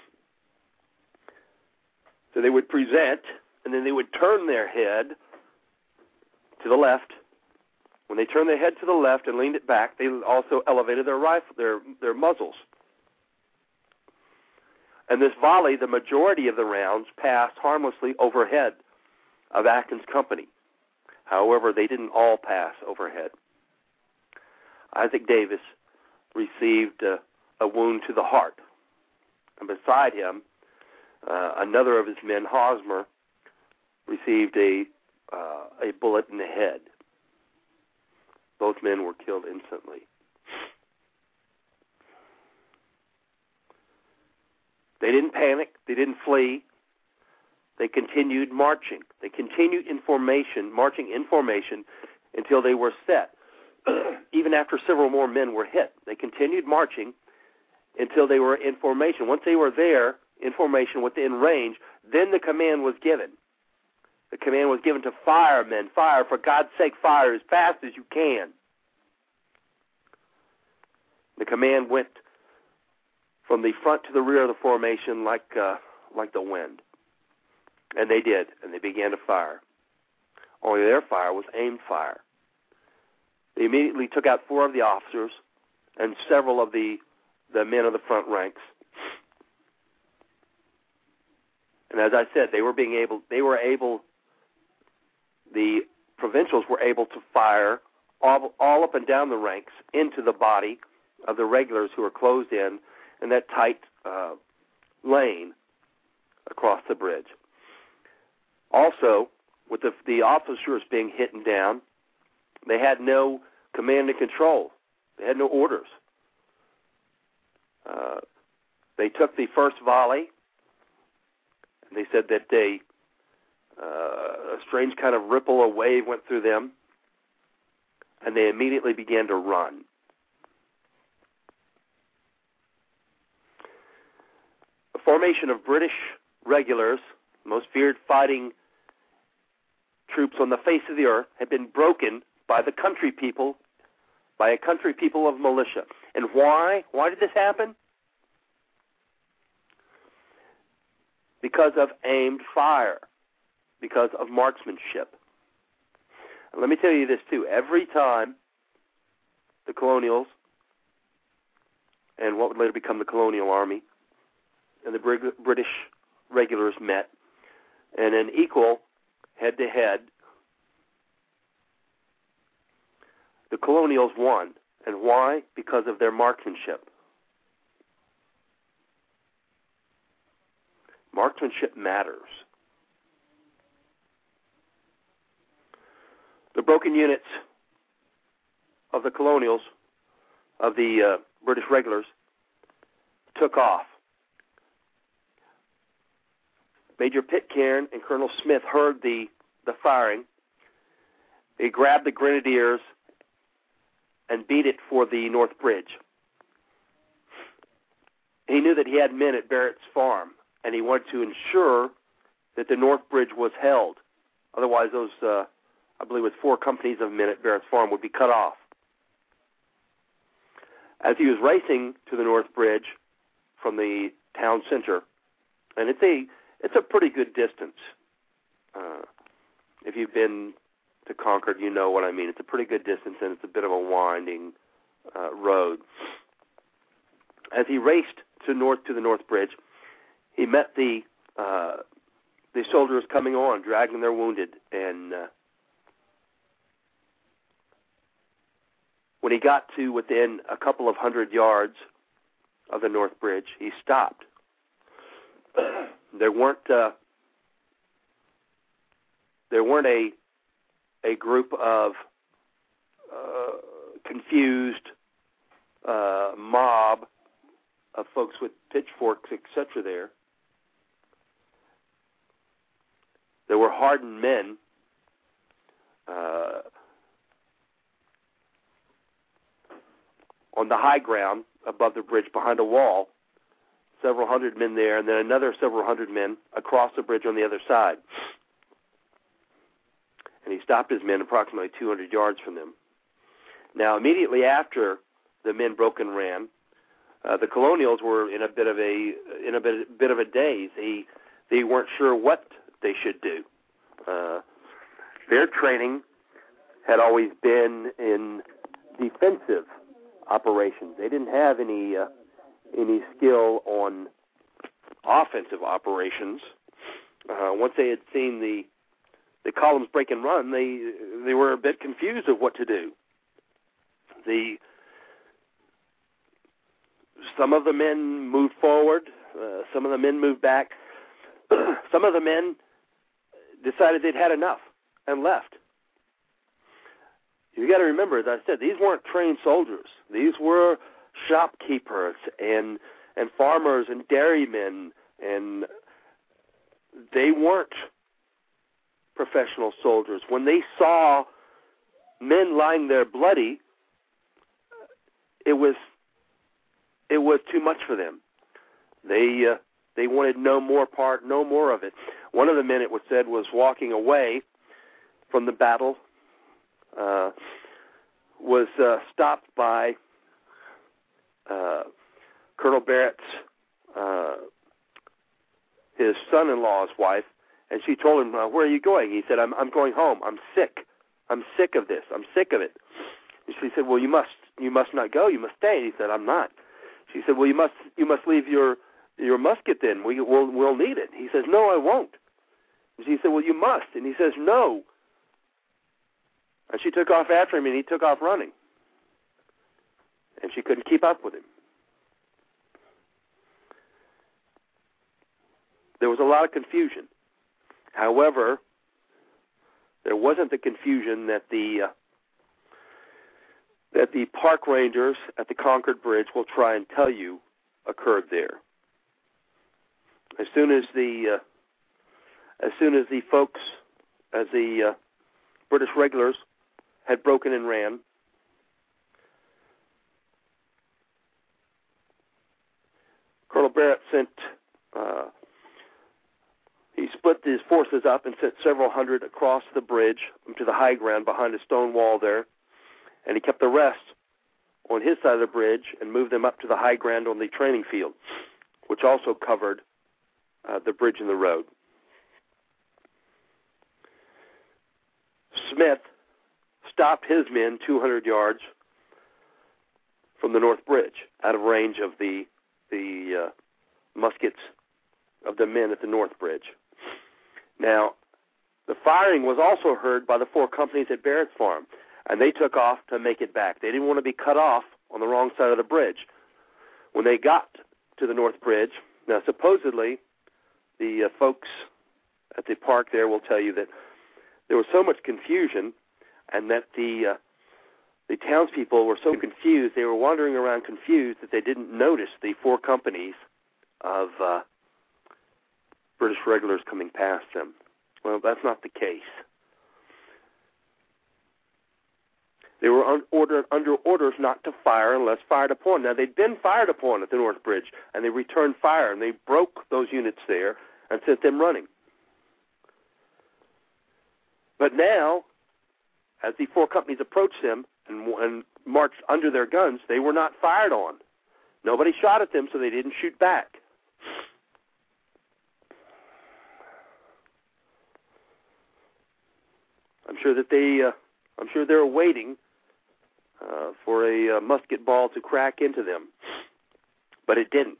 So they would present, and then they would turn their head to the left. When they turned their head to the left and leaned it back, they also elevated their rifle, their muzzles. And this volley, the majority of the rounds passed harmlessly overhead of Atkins' company. However, they didn't all pass overhead. Isaac Davis received a wound to the heart. And beside him, another of his men, Hosmer, received a bullet in the head. Both men were killed instantly. They didn't panic. They didn't flee. They continued marching. They continued in formation, marching in formation until they were set. Even after several more men were hit, they continued marching until they were in formation. Once they were there in formation within range, then the command was given. The command was given to fire, men. Fire, for God's sake, fire as fast as you can. The command went from the front to the rear of the formation like the wind. And they did, and they began to fire. Only their fire was aimed fire. They immediately took out 4 of the officers and several of the the men of the front ranks. And as I said, the provincials were able to fire all up and down the ranks into the body of the regulars who were closed in that tight lane across the bridge. Also, with the officers being hit down, they had no command and control. They had no orders. They took the first volley, and they said that a strange kind of ripple, a wave went through them, and they immediately began to run. The formation of British regulars, most feared fighting troops on the face of the earth, had been broken by the country people, by a country people of militia. And why? Why did this happen? Because of aimed fire, because of marksmanship. And let me tell you this too. Every time the colonials and what would later become the colonial army and the British regulars met in an equal head-to-head, the colonials won. And why? Because of their marksmanship. Marksmanship matters. The broken units of the colonials, of the British regulars, took off. Major Pitcairn and Colonel Smith heard the firing. They grabbed the grenadiers and beat it for the North Bridge. He knew that he had men at Barrett's Farm, and he wanted to ensure that the North Bridge was held. Otherwise, those, I believe it was 4 companies of men at Barrett's Farm would be cut off. As he was racing to the North Bridge from the town center, and it's a pretty good distance. If you've been to Concord, you know what I mean. It's a pretty good distance, and it's a bit of a winding road. As he raced to the North Bridge, he met the soldiers coming on, dragging their wounded, and when he got to within a couple of 100 yards of the North Bridge, he stopped. There weren't a group of confused mob of folks with pitchforks, etc. there. There were hardened men on the high ground above the bridge behind a wall, several hundred men there, and then another several hundred men across the bridge on the other side. And he stopped his men approximately 200 yards from them. Now, immediately after the men broke and ran, the colonials were in a bit of a daze. They weren't sure what they should do. Their training had always been in defensive operations. They didn't have any skill on offensive operations. Once they had seen the columns break and run, they were a bit confused of what to do. Some of the men moved forward, some of the men moved back. Some of the men decided they'd had enough and left. You got to remember, as I said, these weren't trained soldiers. These were shopkeepers and farmers and dairymen, and they weren't professional soldiers. When they saw men lying there bloody, it was too much for them. They wanted no more of it. One of the men, it was said, was walking away from the battle, was stopped by Colonel Barrett's, his son-in-law's wife, and she told him, "Where are you going?" He said, I'm going home. I'm sick. I'm sick of this. I'm sick of it." And she said, "Well, you must not go. You must stay." And he said, "I'm not." She said, well, you must leave your musket then. We'll need it. He says, no, I won't. She said, well, you must. And he says, no. And she took off after him, and he took off running. And she couldn't keep up with him. There was a lot of confusion. However, there wasn't the confusion that the park rangers at the Concord Bridge will try and tell you occurred there. As soon as the British regulars had broken and ran, Colonel Barrett he split his forces up and sent several hundred across the bridge to the high ground behind a stone wall there, and he kept the rest on his side of the bridge and moved them up to the high ground on the training field, which also covered the bridge and the road. Smith stopped his men 200 yards from the north bridge, out of range of the muskets of the men at the north bridge. Now, the firing was also heard by the 4 companies at Barrett's Farm, and they took off to make it back. They didn't want to be cut off on the wrong side of the bridge. When they got to the north bridge, now supposedly the folks at the park there will tell you that there was so much confusion, and that the townspeople were so confused, they were wandering around confused, that they didn't notice the 4 companies of British regulars coming past them. Well, that's not the case. They were under orders not to fire unless fired upon. Now, they'd been fired upon at the North Bridge, and they returned fire, and they broke those units there and sent them running. But now, as the 4 companies approached them and marched under their guns, they were not fired on. Nobody shot at them, so they didn't shoot back. I'm sure they're waiting for a musket ball to crack into them, but it didn't.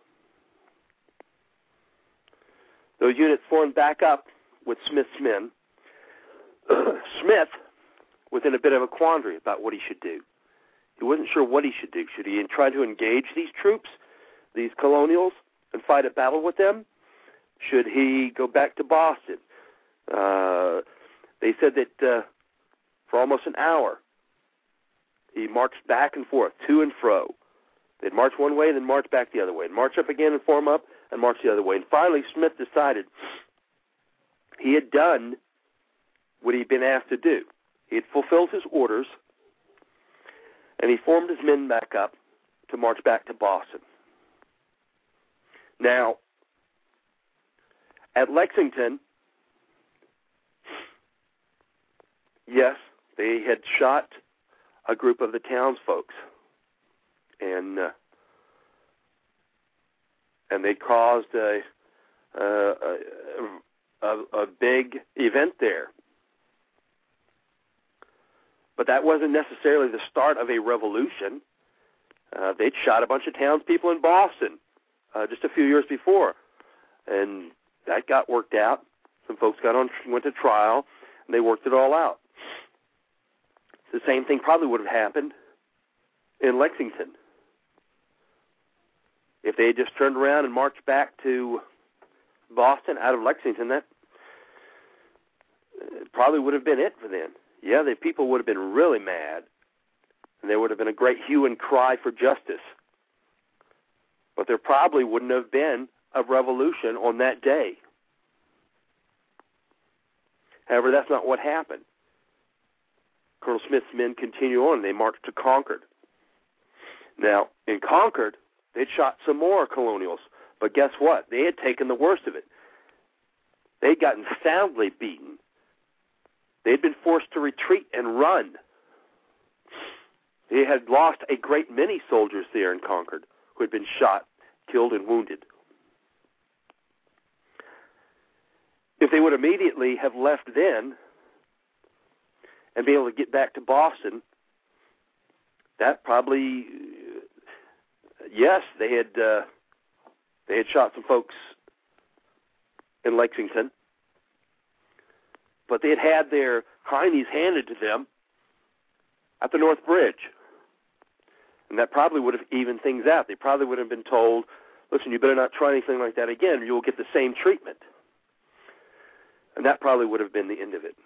Those units formed back up with Smith's men. Smith was in a bit of a quandary about what he should do. He wasn't sure what he should do. Should he try to engage these troops, these colonials, and fight a battle with them? Should he go back to Boston? They said that for almost an hour, he marched back and forth, to and fro. They'd march one way, then march back the other way, and march up again and form up, and march the other way. And finally, Smith decided he had done what he'd been asked to do. He had fulfilled his orders, and he formed his men back up to march back to Boston. Now, at Lexington, yes, they had shot a group of the townsfolk, and they caused a big event there. But that wasn't necessarily the start of a revolution. They'd shot a bunch of townspeople in Boston just a few years before, and that got worked out. Some folks went to trial, and they worked it all out. The same thing probably would have happened in Lexington. If they had just turned around and marched back to Boston out of Lexington, that probably would have been it for them. Yeah, the people would have been really mad, and there would have been a great hue and cry for justice. But there probably wouldn't have been a revolution on that day. However, that's not what happened. Colonel Smith's men continue on. They marched to Concord. Now, in Concord, they'd shot some more colonials. But guess what? They had taken the worst of it. They'd gotten soundly beaten. They'd been forced to retreat and run. They had lost a great many soldiers there in Concord who had been shot, killed, and wounded. If they would immediately have left then and be able to get back to Boston, that probably, yes, they had shot some folks in Lexington, but they had their heinies handed to them at the North Bridge. And that probably would have evened things out. They probably would have been told, listen, you better not try anything like that again, or you will get the same treatment. And that probably would have been the end of it.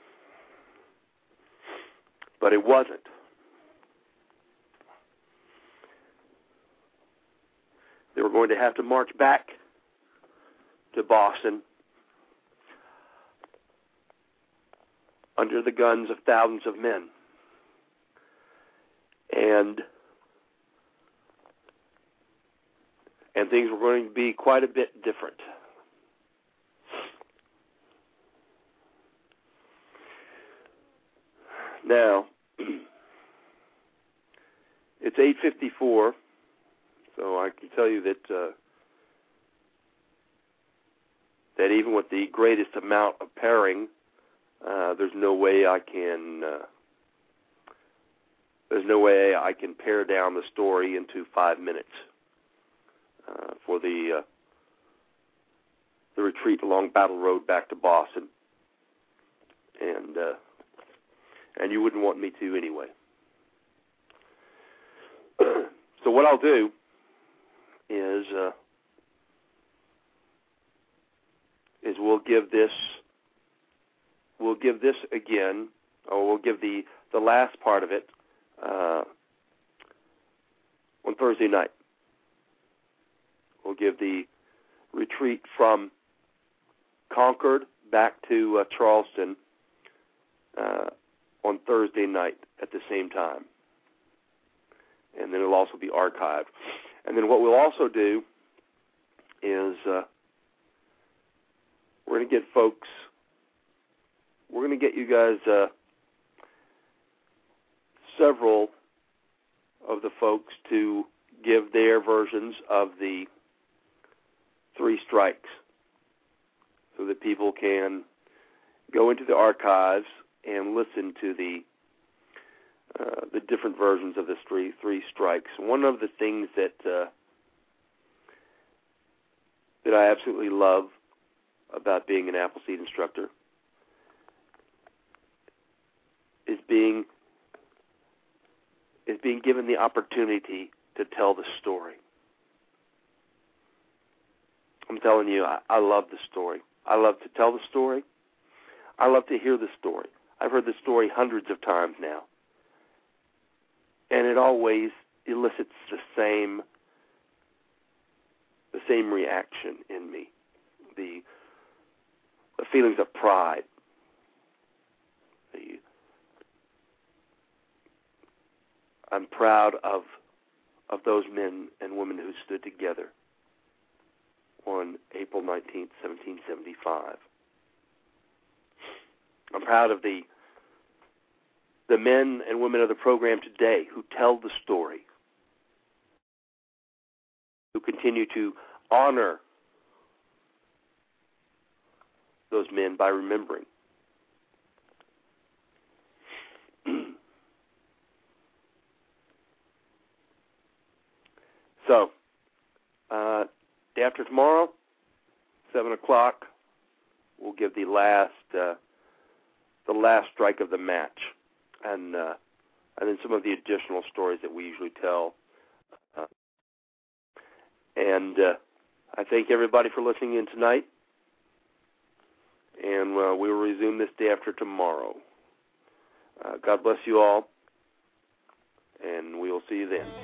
But it wasn't. They were going to have to march back to Boston under the guns of thousands of men. And things were going to be quite a bit different. Now, it's 8:54, so I can tell you that that even with the greatest amount of pairing, there's no way I can pare down the story into 5 minutes for the retreat along Battle Road back to Boston, and you wouldn't want me to anyway. So what I'll do is we'll give this again, or we'll give the last part of it on Thursday night. We'll give the retreat from Concord back to Charleston on Thursday night at the same time. And then it'll also be archived. And then what we'll also do is we're going to get you guys several of the folks to give their versions of the 3 strikes so that people can go into the archives and listen to the different versions of the three strikes. One of the things that I absolutely love about being an Appleseed instructor is being given the opportunity to tell the story. I'm telling you, I love the story. I love to tell the story. I love to hear the story. I've heard the story hundreds of times now. And it always elicits the same reaction in me. The feelings of pride. I'm proud of those men and women who stood together on April 19th, 1775. I'm proud of the men and women of the program today who tell the story, who continue to honor those men by remembering. So, day after tomorrow, 7 o'clock, we'll give the last strike of the match, and then some of the additional stories that we usually tell. And I thank everybody for listening in tonight, and we will resume this day after tomorrow. God bless you all, and we will see you then.